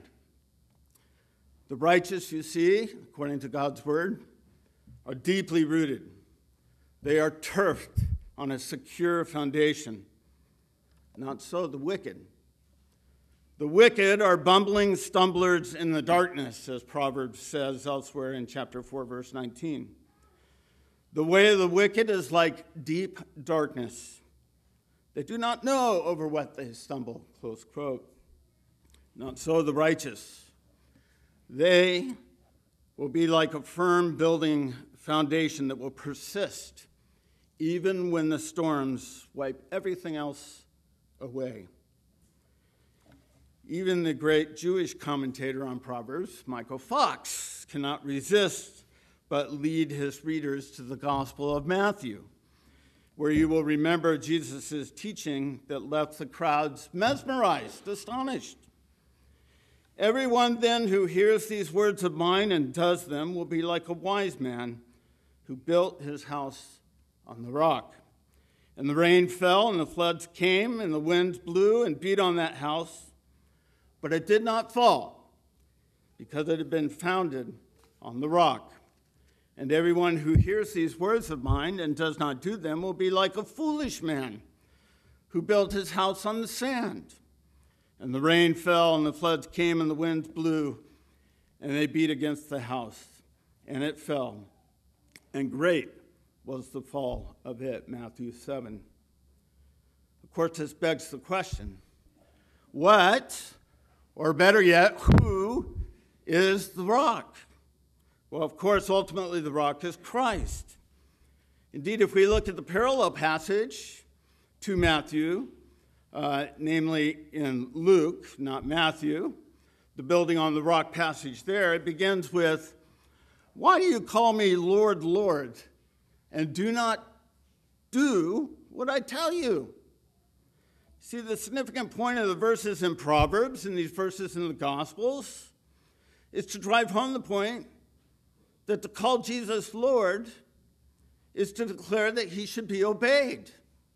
The righteous, you see, according to God's word, are deeply rooted. They are turfed on a secure foundation. Not so the wicked. The wicked are bumbling stumblers in the darkness, as Proverbs says elsewhere in chapter four, verse nineteen. The way of the wicked is like deep darkness. They do not know over what they stumble, close quote. Not so the righteous. They will be like a firm building foundation that will persist even when the storms wipe everything else away. Even the great Jewish commentator on Proverbs, Michael Fox, cannot resist but lead his readers to the Gospel of Matthew, where you will remember Jesus' teaching that left the crowds mesmerized, astonished. Everyone then who hears these words of mine and does them will be like a wise man who built his house on the rock. And the rain fell, and the floods came, and the winds blew and beat on that house, but it did not fall, because it had been founded on the rock. And everyone who hears these words of mine and does not do them will be like a foolish man who built his house on the sand. And the rain fell, and the floods came, and the winds blew, and they beat against the house, and it fell. And great was the fall of it, Matthew seven. Of course, this begs the question, what, or better yet, who is the rock? Well, of course, ultimately the rock is Christ. Indeed, if we look at the parallel passage to Matthew, uh, namely in Luke, not Matthew, the building on the rock passage there, it begins with, "Why do you call me Lord, Lord, and do not do what I tell you?" See, the significant point of the verses in Proverbs and these verses in the Gospels is to drive home the point that to call Jesus Lord is to declare that he should be obeyed.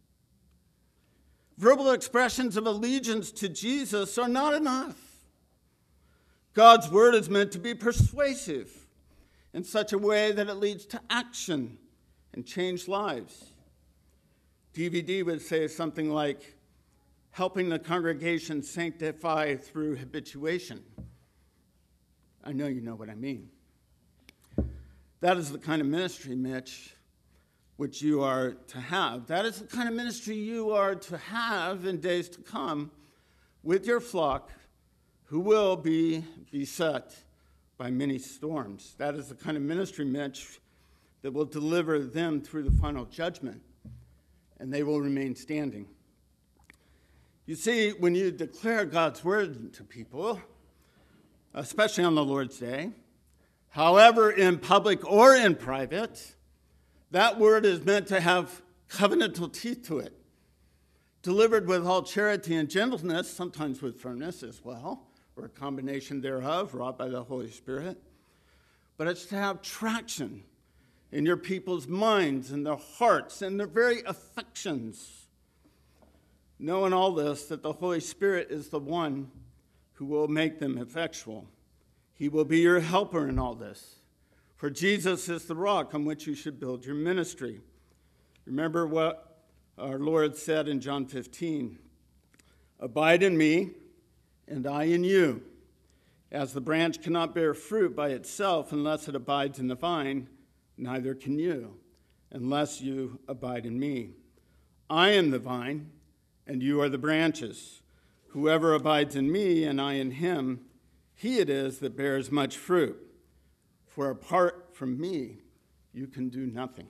Verbal expressions of allegiance to Jesus are not enough. God's word is meant to be persuasive in such a way that it leads to action and changed lives. D V D would say something like, helping the congregation sanctify through habituation. I know you know what I mean. That is the kind of ministry, Mitch, which you are to have. That is the kind of ministry you are to have in days to come with your flock who will be beset by many storms. That is the kind of ministry, Mitch, that will deliver them through the final judgment, and they will remain standing. You see, when you declare God's word to people, especially on the Lord's Day, however in public or in private, that word is meant to have covenantal teeth to it, delivered with all charity and gentleness, sometimes with firmness as well, or a combination thereof, wrought by the Holy Spirit. But it's to have traction in your people's minds and their hearts and their very affections. Knowing all this, that the Holy Spirit is the one who will make them effectual. He will be your helper in all this. For Jesus is the rock on which you should build your ministry. Remember what our Lord said in John fifteen, "Abide in me, and I in you. As the branch cannot bear fruit by itself unless it abides in the vine, neither can you, unless you abide in me. I am the vine, and you are the branches. Whoever abides in me, and I in him, he it is that bears much fruit. For apart from me, you can do nothing."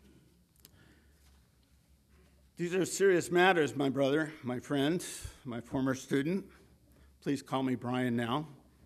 These are serious matters, my brother, my friend, my former student. Please call me Brian now.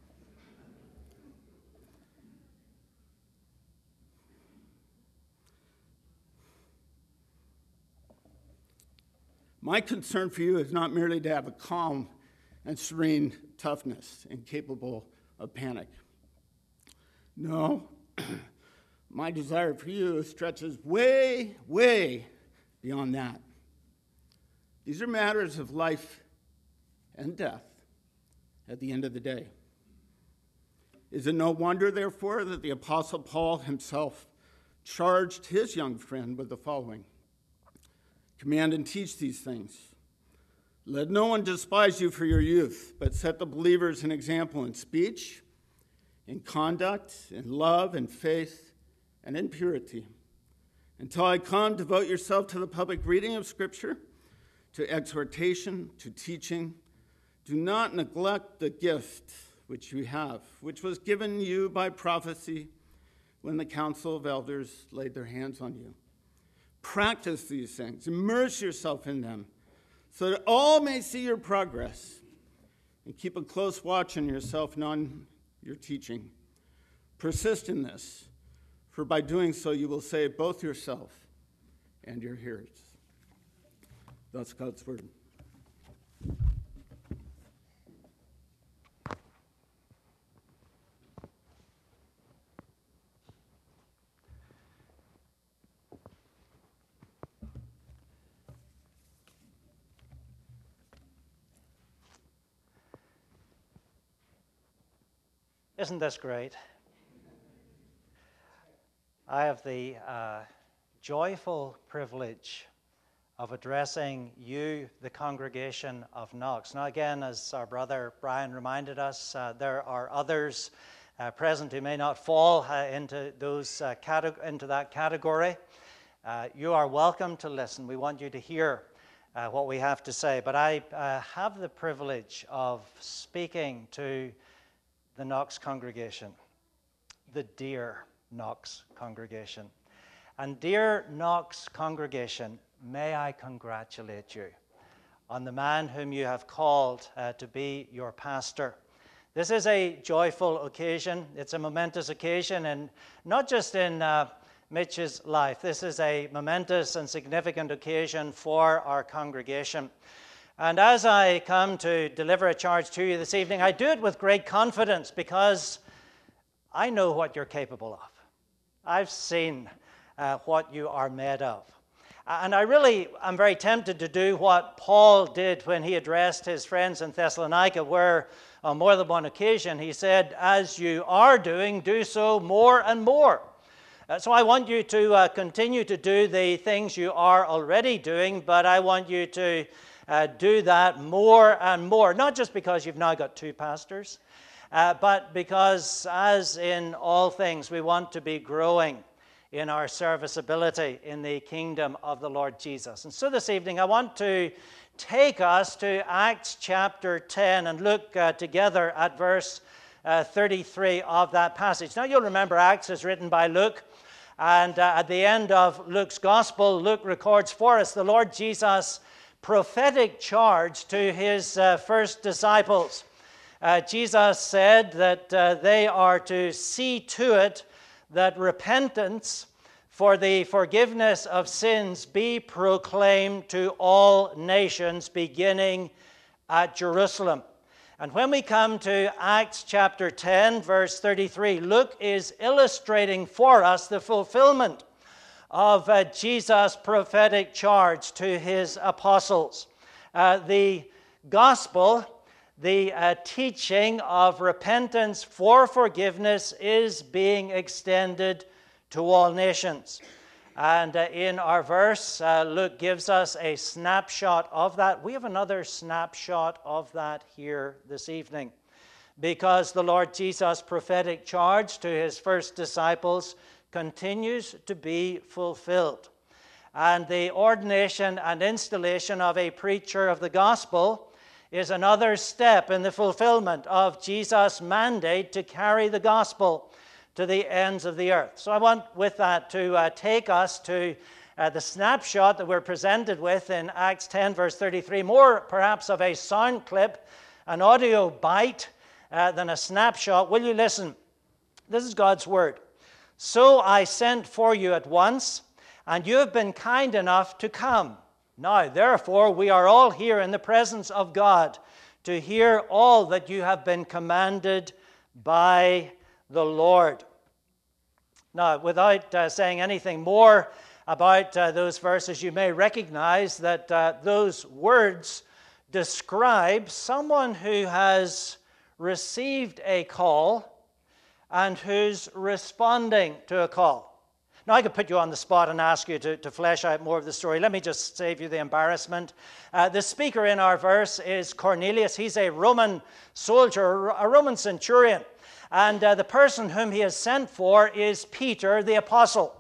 My concern for you is not merely to have a calm and serene toughness incapable of panic. No, my desire for you stretches way, way beyond that. These are matters of life and death at the end of the day. Is it no wonder, therefore, that the Apostle Paul himself charged his young friend with the following: "Command and teach these things. Let no one despise you for your youth, but set the believers an example in speech, in conduct, in love, in faith, and in purity. Until I come, devote yourself to the public reading of Scripture, to exhortation, to teaching. Do not neglect the gift which you have, which was given you by prophecy when the council of elders laid their hands on you. Practice these things, immerse yourself in them, so that all may see your progress, and keep a close watch on yourself and on your teaching. Persist in this, for by doing so you will save both yourself and your hearers." That's God's word. Isn't this great? I have the uh, joyful privilege of addressing you, the congregation of Knox. Now again, as our brother Brian reminded us, uh, there are others uh, present who may not fall uh, into, those, uh, cate- into that category. Uh, you are welcome to listen. We want you to hear uh, what we have to say. But I uh, have the privilege of speaking to the Knox congregation, the dear Knox congregation. And dear Knox congregation, may I congratulate you on the man whom you have called uh, to be your pastor. This is a joyful occasion. It's a momentous occasion, and not just in uh, Mitch's life. This is a momentous and significant occasion for our congregation. And as I come to deliver a charge to you this evening, I do it with great confidence because I know what you're capable of. I've seen uh, what you are made of. And I really am very tempted to do what Paul did when he addressed his friends in Thessalonica, where on more than one occasion he said, "As you are doing, do so more and more." Uh, so I want you to uh, continue to do the things you are already doing, but I want you to Uh, do that more and more, not just because you've now got two pastors, uh, but because, as in all things, we want to be growing in our serviceability in the kingdom of the Lord Jesus. And so this evening, I want to take us to Acts chapter ten and look uh, together at verse uh, thirty-three of that passage. Now, you'll remember Acts is written by Luke, and uh, at the end of Luke's gospel, Luke records for us the Lord Jesus prophetic charge to his uh, first disciples. Uh, Jesus said that uh, they are to see to it that repentance for the forgiveness of sins be proclaimed to all nations, beginning at Jerusalem. And when we come to Acts chapter ten, verse thirty-three, Luke is illustrating for us the fulfillment of uh, Jesus' prophetic charge to his apostles. Uh, the gospel, the uh, teaching of repentance for forgiveness, is being extended to all nations. And uh, in our verse, uh, Luke gives us a snapshot of that. We have another snapshot of that here this evening, because the Lord Jesus' prophetic charge to his first disciples continues to be fulfilled. And the ordination and installation of a preacher of the gospel is another step in the fulfillment of Jesus' mandate to carry the gospel to the ends of the earth. So I want with that to uh, take us to uh, the snapshot that we're presented with in Acts ten, verse thirty-three, more perhaps of a sound clip, an audio bite, uh, than a snapshot. Will you listen? This is God's word. So I sent for you at once, and you have been kind enough to come. Now, therefore, we are all here in the presence of God to hear all that you have been commanded by the Lord. Now, without uh, saying anything more about uh, those verses, you may recognize that uh, those words describe someone who has received a call and who's responding to a call. Now, I could put you on the spot and ask you to, to flesh out more of the story. Let me just save you the embarrassment. Uh, the speaker in our verse is Cornelius. He's a Roman soldier, a Roman centurion. And uh, the person whom he has sent for is Peter the apostle.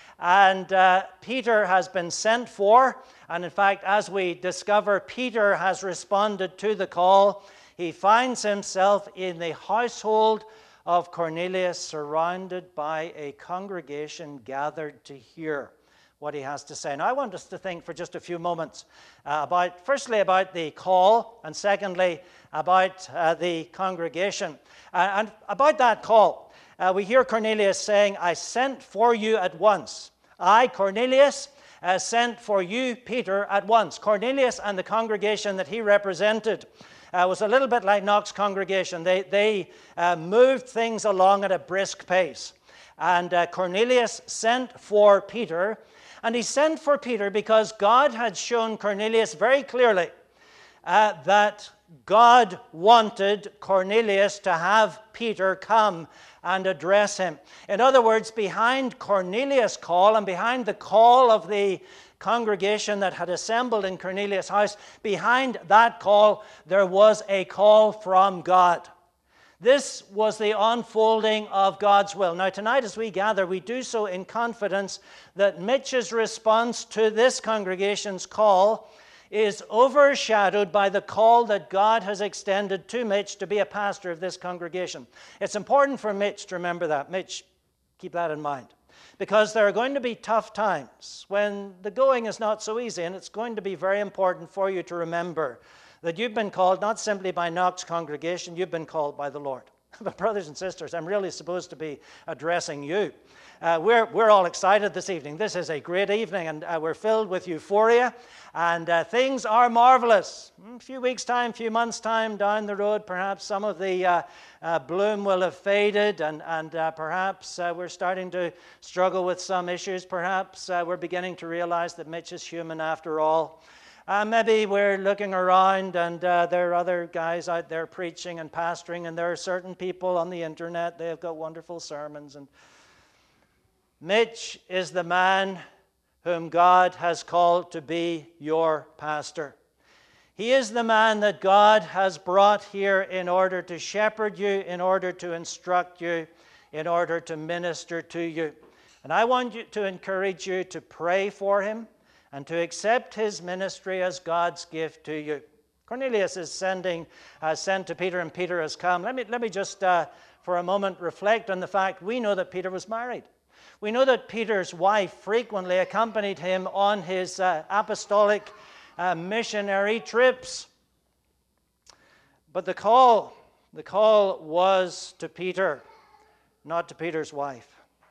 And uh, Peter has been sent for. And in fact, as we discover, Peter has responded to the call. He finds himself in the household of Cornelius, surrounded by a congregation gathered to hear what he has to say. Now, I want us to think for just a few moments uh, about, firstly, about the call, and secondly, about uh, the congregation. Uh, and about that call, uh, we hear Cornelius saying, I sent for you at once. I, Cornelius, uh, sent for you, Peter, at once. Cornelius and the congregation that he represented Uh, was a little bit like Knox congregation. They, they uh, moved things along at a brisk pace. And uh, Cornelius sent for Peter. And he sent for Peter because God had shown Cornelius very clearly uh, that God wanted Cornelius to have Peter come and address him. In other words, behind Cornelius' call and behind the call of the congregation that had assembled in Cornelius' house, behind that call, there was a call from God. This was the unfolding of God's will. Now, tonight as we gather, we do so in confidence that Mitch's response to this congregation's call is overshadowed by the call that God has extended to Mitch to be a pastor of this congregation. It's important for Mitch to remember that. Mitch, keep that in mind. Because there are going to be tough times when the going is not so easy, and it's going to be very important for you to remember that you've been called not simply by Knox congregation, you've been called by the Lord. But brothers and sisters, I'm really supposed to be addressing you. Uh, we're, we're all excited this evening. This is a great evening, and uh, we're filled with euphoria, and uh, things are marvelous. A few weeks' time, a few months' time down the road, perhaps some of the uh, uh, bloom will have faded, and, and uh, perhaps uh, we're starting to struggle with some issues. Perhaps uh, we're beginning to realize that Mitch is human after all. Uh, maybe we're looking around and uh, there are other guys out there preaching and pastoring, and there are certain people on the internet, they've got wonderful sermons. And Mitch is the man whom God has called to be your pastor. He is the man that God has brought here in order to shepherd you, in order to instruct you, in order to minister to you. And I want you to encourage you to pray for him and to accept his ministry as God's gift to you. Cornelius is sending, uh, sent to Peter, and Peter has come. Let me, let me just uh, for a moment reflect on the fact we know that Peter was married. We know that Peter's wife frequently accompanied him on his uh, apostolic uh, missionary trips. But the call, the call was to Peter, not to Peter's wife.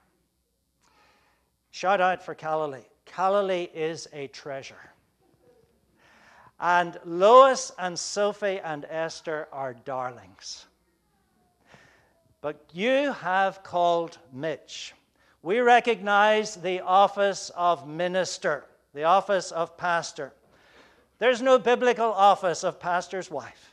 Shout out for Galilee. Galilee is a treasure. And Lois and Sophie and Esther are darlings. But you have called Mitch. We recognize the office of minister, the office of pastor. There's no biblical office of pastor's wife.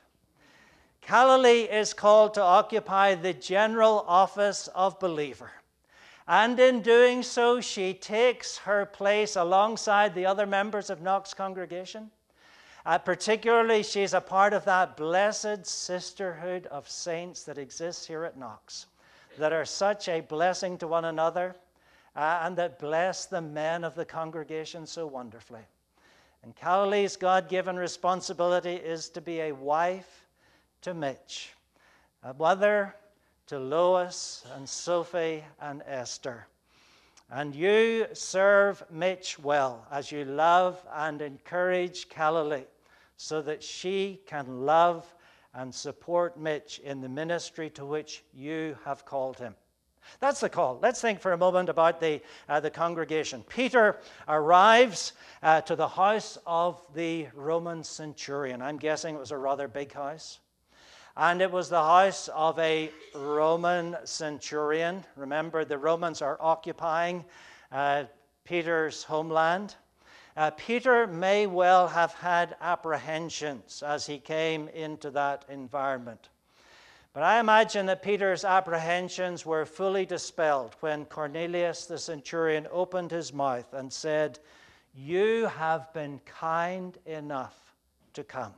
Galilee is called to occupy the general office of believer. And in doing so, she takes her place alongside the other members of Knox congregation. Uh, particularly, she's a part of that blessed sisterhood of saints that exists here at Knox, that are such a blessing to one another, uh, and that bless the men of the congregation so wonderfully. And Galilee's God-given responsibility is to be a wife to Mitch, a mother to Lois and Sophie and Esther. And you serve Mitch well as you love and encourage Galilee so that she can love and support Mitch in the ministry to which you have called him. That's the call. Let's think for a moment about the, uh, the congregation. Peter arrives uh, to the house of the Roman centurion. I'm guessing it was a rather big house. And it was the house of a Roman centurion. Remember, the Romans are occupying uh, Peter's homeland. Uh, Peter may well have had apprehensions as he came into that environment. But I imagine that Peter's apprehensions were fully dispelled when Cornelius the centurion opened his mouth and said, "You have been kind enough to come."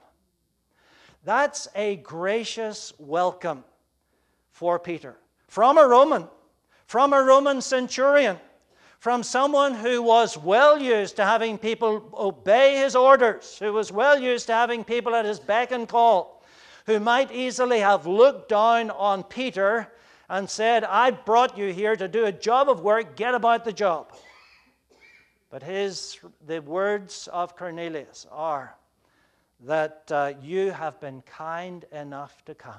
That's a gracious welcome for Peter. From a Roman, from a Roman centurion, from someone who was well used to having people obey his orders, who was well used to having people at his beck and call, who might easily have looked down on Peter and said, "I brought you here to do a job of work, get about the job." But his, the words of Cornelius are that uh, you have been kind enough to come.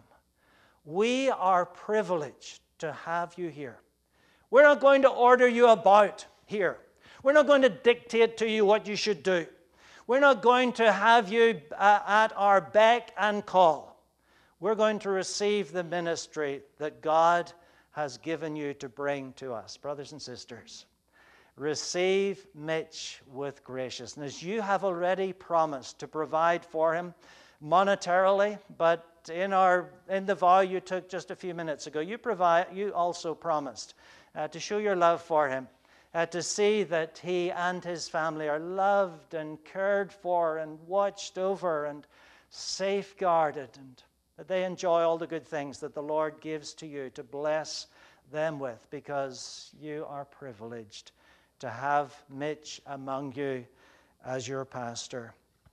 We are privileged to have you here. We're not going to order you about here. We're not going to dictate to you what you should do. We're not going to have you uh, at our beck and call. We're going to receive the ministry that God has given you to bring to us. Brothers and sisters, receive Mitch with graciousness. You have already promised to provide for him monetarily, but in our in the vow you took just a few minutes ago, you provide you also promised uh, to show your love for him, uh, to see that he and his family are loved and cared for and watched over and safeguarded, and that they enjoy all the good things that the Lord gives to you to bless them with, because you are privileged to have Mitch among you as your pastor.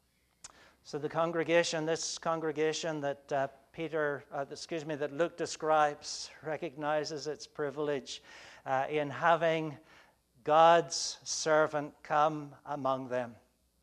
So the congregation, this congregation that uh, Peter, uh, excuse me, that Luke describes, recognizes its privilege uh, in having God's servant come among them.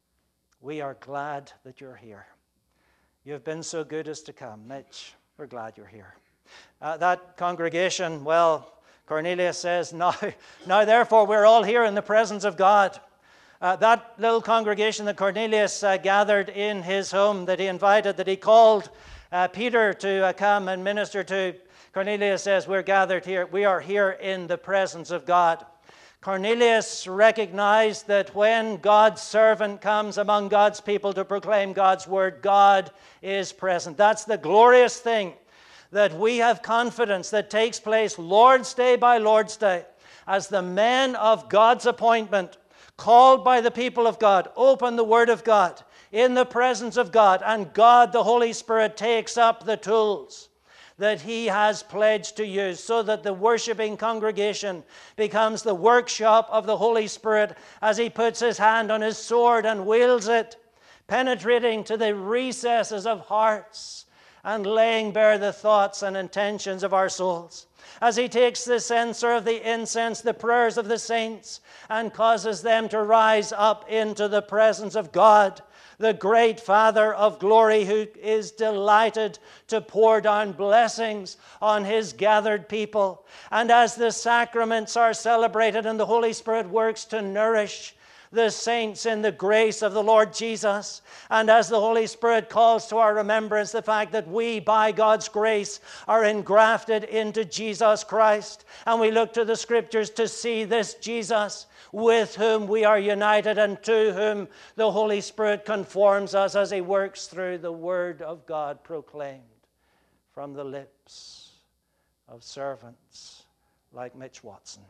We are glad that you're here. You've been so good as to come. Mitch, we're glad you're here. Uh, that congregation, well, Cornelius says, now, now therefore we're all here in the presence of God. Uh, that little congregation that Cornelius uh, gathered in his home, that he invited, that he called uh, Peter to uh, come and minister to, Cornelius says, we're gathered here. We are here in the presence of God. Cornelius recognized that when God's servant comes among God's people to proclaim God's word, God is present. That's the glorious thing, that we have confidence that takes place Lord's Day by Lord's Day, as the men of God's appointment, called by the people of God, open the Word of God in the presence of God, and God, the Holy Spirit, takes up the tools that He has pledged to use, so that the worshiping congregation becomes the workshop of the Holy Spirit as He puts His hand on His sword and wields it, penetrating to the recesses of hearts and laying bare the thoughts and intentions of our souls. as he takes the censer of the incense, the prayers of the saints, and causes them to rise up into the presence of God, the great Father of glory, who is delighted to pour down blessings on his gathered people. And as the sacraments are celebrated and the Holy Spirit works to nourish the saints in the grace of the Lord Jesus, and as the Holy Spirit calls to our remembrance the fact that we, by God's grace, are engrafted into Jesus Christ, and we look to the Scriptures to see this Jesus with whom we are united and to whom the Holy Spirit conforms us as he works through the Word of God proclaimed from the lips of servants like Mitch Watson.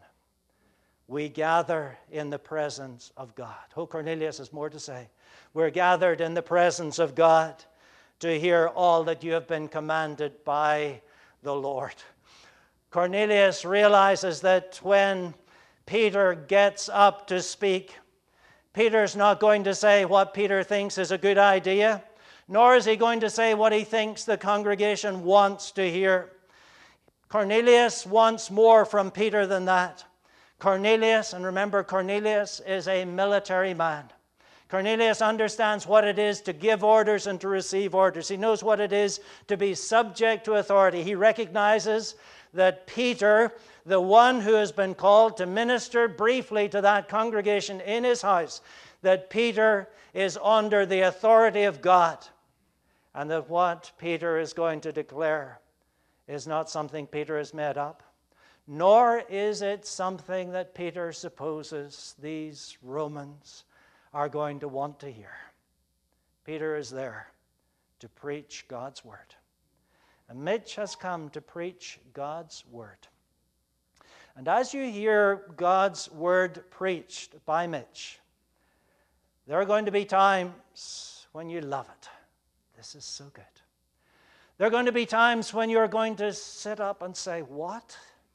We gather in the presence of God. Oh, Cornelius has more to say. We're gathered in the presence of God to hear all that you have been commanded by the Lord. Cornelius realizes that when Peter gets up to speak, Peter's not going to say what Peter thinks is a good idea, nor is he going to say what he thinks the congregation wants to hear. Cornelius wants more from Peter than that. Cornelius, and remember, Cornelius is a military man. Cornelius understands what it is to give orders and to receive orders. He knows what it is to be subject to authority. He recognizes that Peter, the one who has been called to minister briefly to that congregation in his house, that Peter is under the authority of God, and that what Peter is going to declare is not something Peter has made up, nor is it something that Peter supposes these Romans are going to want to hear. Peter is there to preach God's word. And Mitch has come to preach God's word. And as you hear God's word preached by Mitch, there are going to be times when you love it. This is so good. There are going to be times when you're going to sit up and say, what?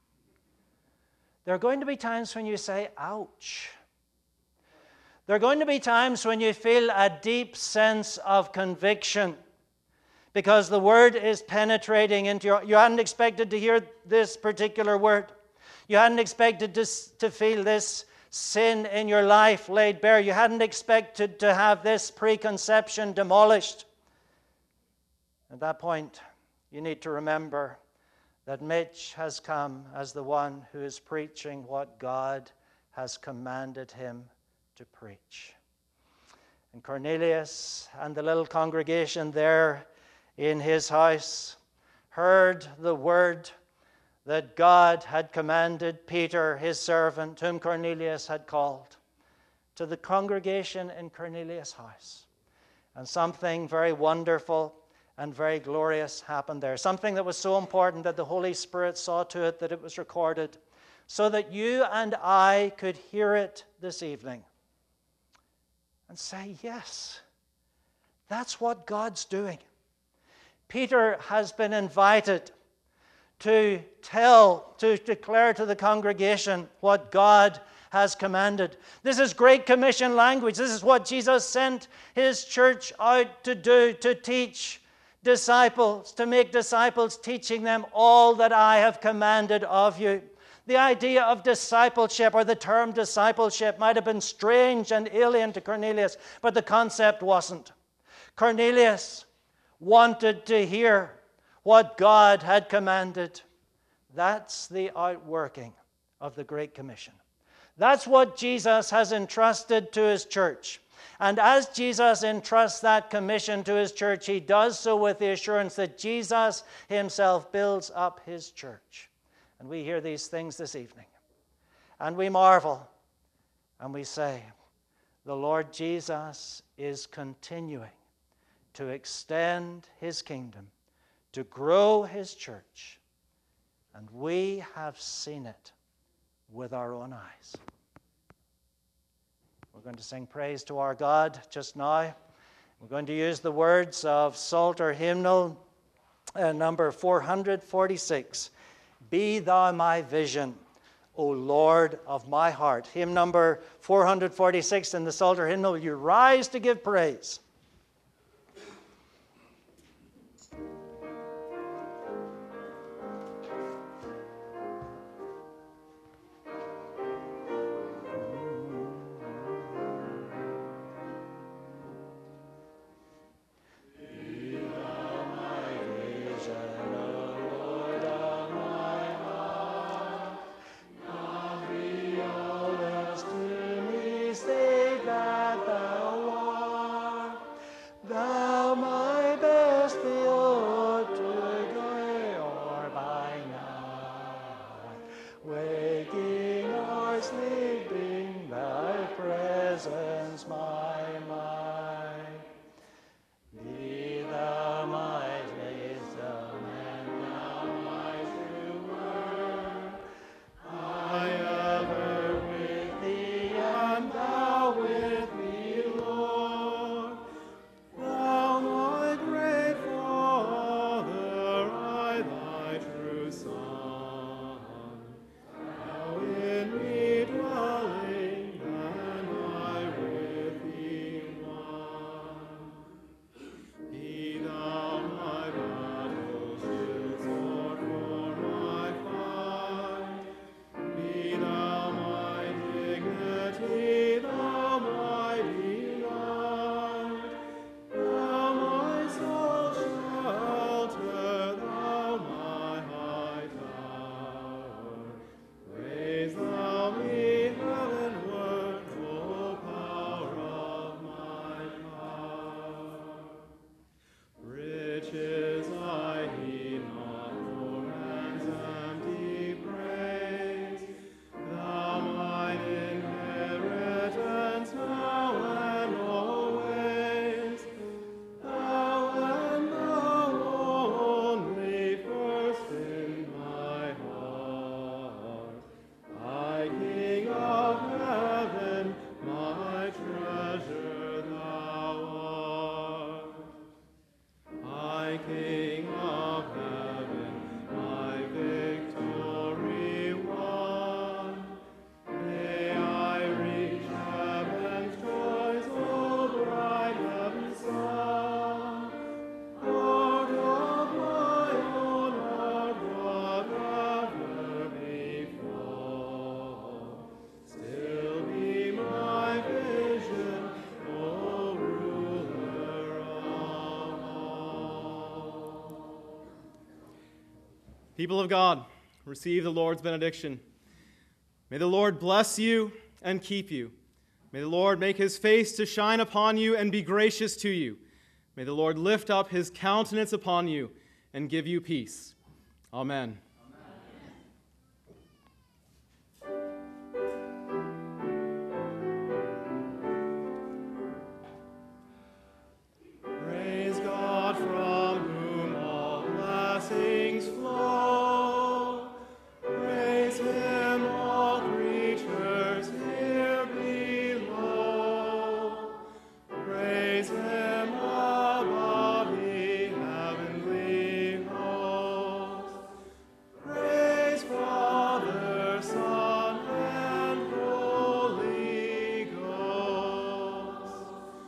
There are going to be times when you say, ouch. There are going to be times when you feel a deep sense of conviction because the word is penetrating into your... You hadn't expected to hear this particular word. You hadn't expected to, to feel this sin in your life laid bare. You hadn't expected to have this preconception demolished. At that point, you need to remember that Mitch has come as the one who is preaching what God has commanded him to preach. And Cornelius and the little congregation there in his house heard the word that God had commanded Peter, his servant, whom Cornelius had called, to the congregation in Cornelius' house. And something very wonderful and very glorious happened there. Something that was so important that the Holy Spirit saw to it that it was recorded, so that you and I could hear it this evening and say, yes, that's what God's doing. Peter has been invited to tell, to declare to the congregation what God has commanded. This is Great Commission language. This is what Jesus sent his church out to do, to teach disciples, to make disciples, teaching them all that I have commanded of you. The idea of discipleship, or the term discipleship, might have been strange and alien to Cornelius, but the concept wasn't. Cornelius wanted to hear what God had commanded. That's the outworking of the Great Commission. That's what Jesus has entrusted to his church. And as Jesus entrusts that commission to his church, he does so with the assurance that Jesus himself builds up his church. And we hear these things this evening. And we marvel. And we say, the Lord Jesus is continuing to extend his kingdom, to grow his church. And we have seen it with our own eyes. We're going to sing praise to our God just now. We're going to use the words of Psalter hymnal uh, number four hundred forty-six. Be thou my vision, O Lord of my heart. Hymn number four hundred forty-six in the Psalter hymnal. You rise to give praise. presence my might. Be thou my wisdom and thou my true word. I ever with thee and thou with me, Lord. Thou my great Father, I thy true Son. Thou in me dwelling, and I with thee one. Be thou my battle shield, sword for my fight. Be thou my dignity, thou my delight. Thou my soul shelter, thou my high tower. Raise thou me heavenward, O power of my power. Riches I heed not, nor man's empty praise. Thou mine inheritance now and always. Thou and thou only first in my heart. I, King of heaven, my treasure thou art. I, King of heaven, my victory won. May I reach heaven's joys, O bright heaven's sun. Lord of my own heart, whatever befall, still be my vision, O ruler of all. People of God, receive the Lord's benediction. May the Lord bless you and keep you. May the Lord make his face to shine upon you and be gracious to you. May the Lord lift up his countenance upon you and give you peace. Amen. Praise God from whom all blessings flow. Praise him, all creatures here below. Praise him above, ye heavenly hosts. Praise Father, Son, and Holy Ghost.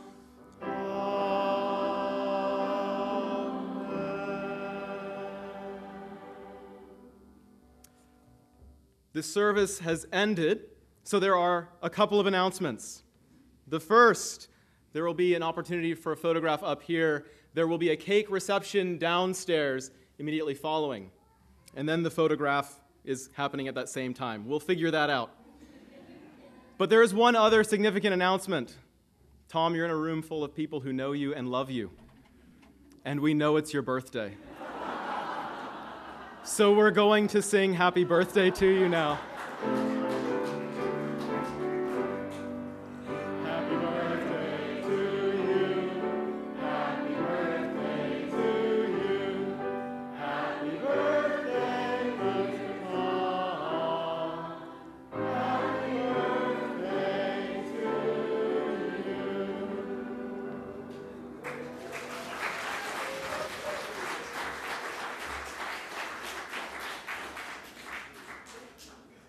This service has ended, so there are a couple of announcements. The first, there will be an opportunity for a photograph up here. There will be a cake reception downstairs immediately following. And then the photograph is happening at that same time. We'll figure that out. But there is one other significant announcement. Tom, you're in a room full of people who know you and love you. And we know it's your birthday. So we're going to sing happy birthday to you now.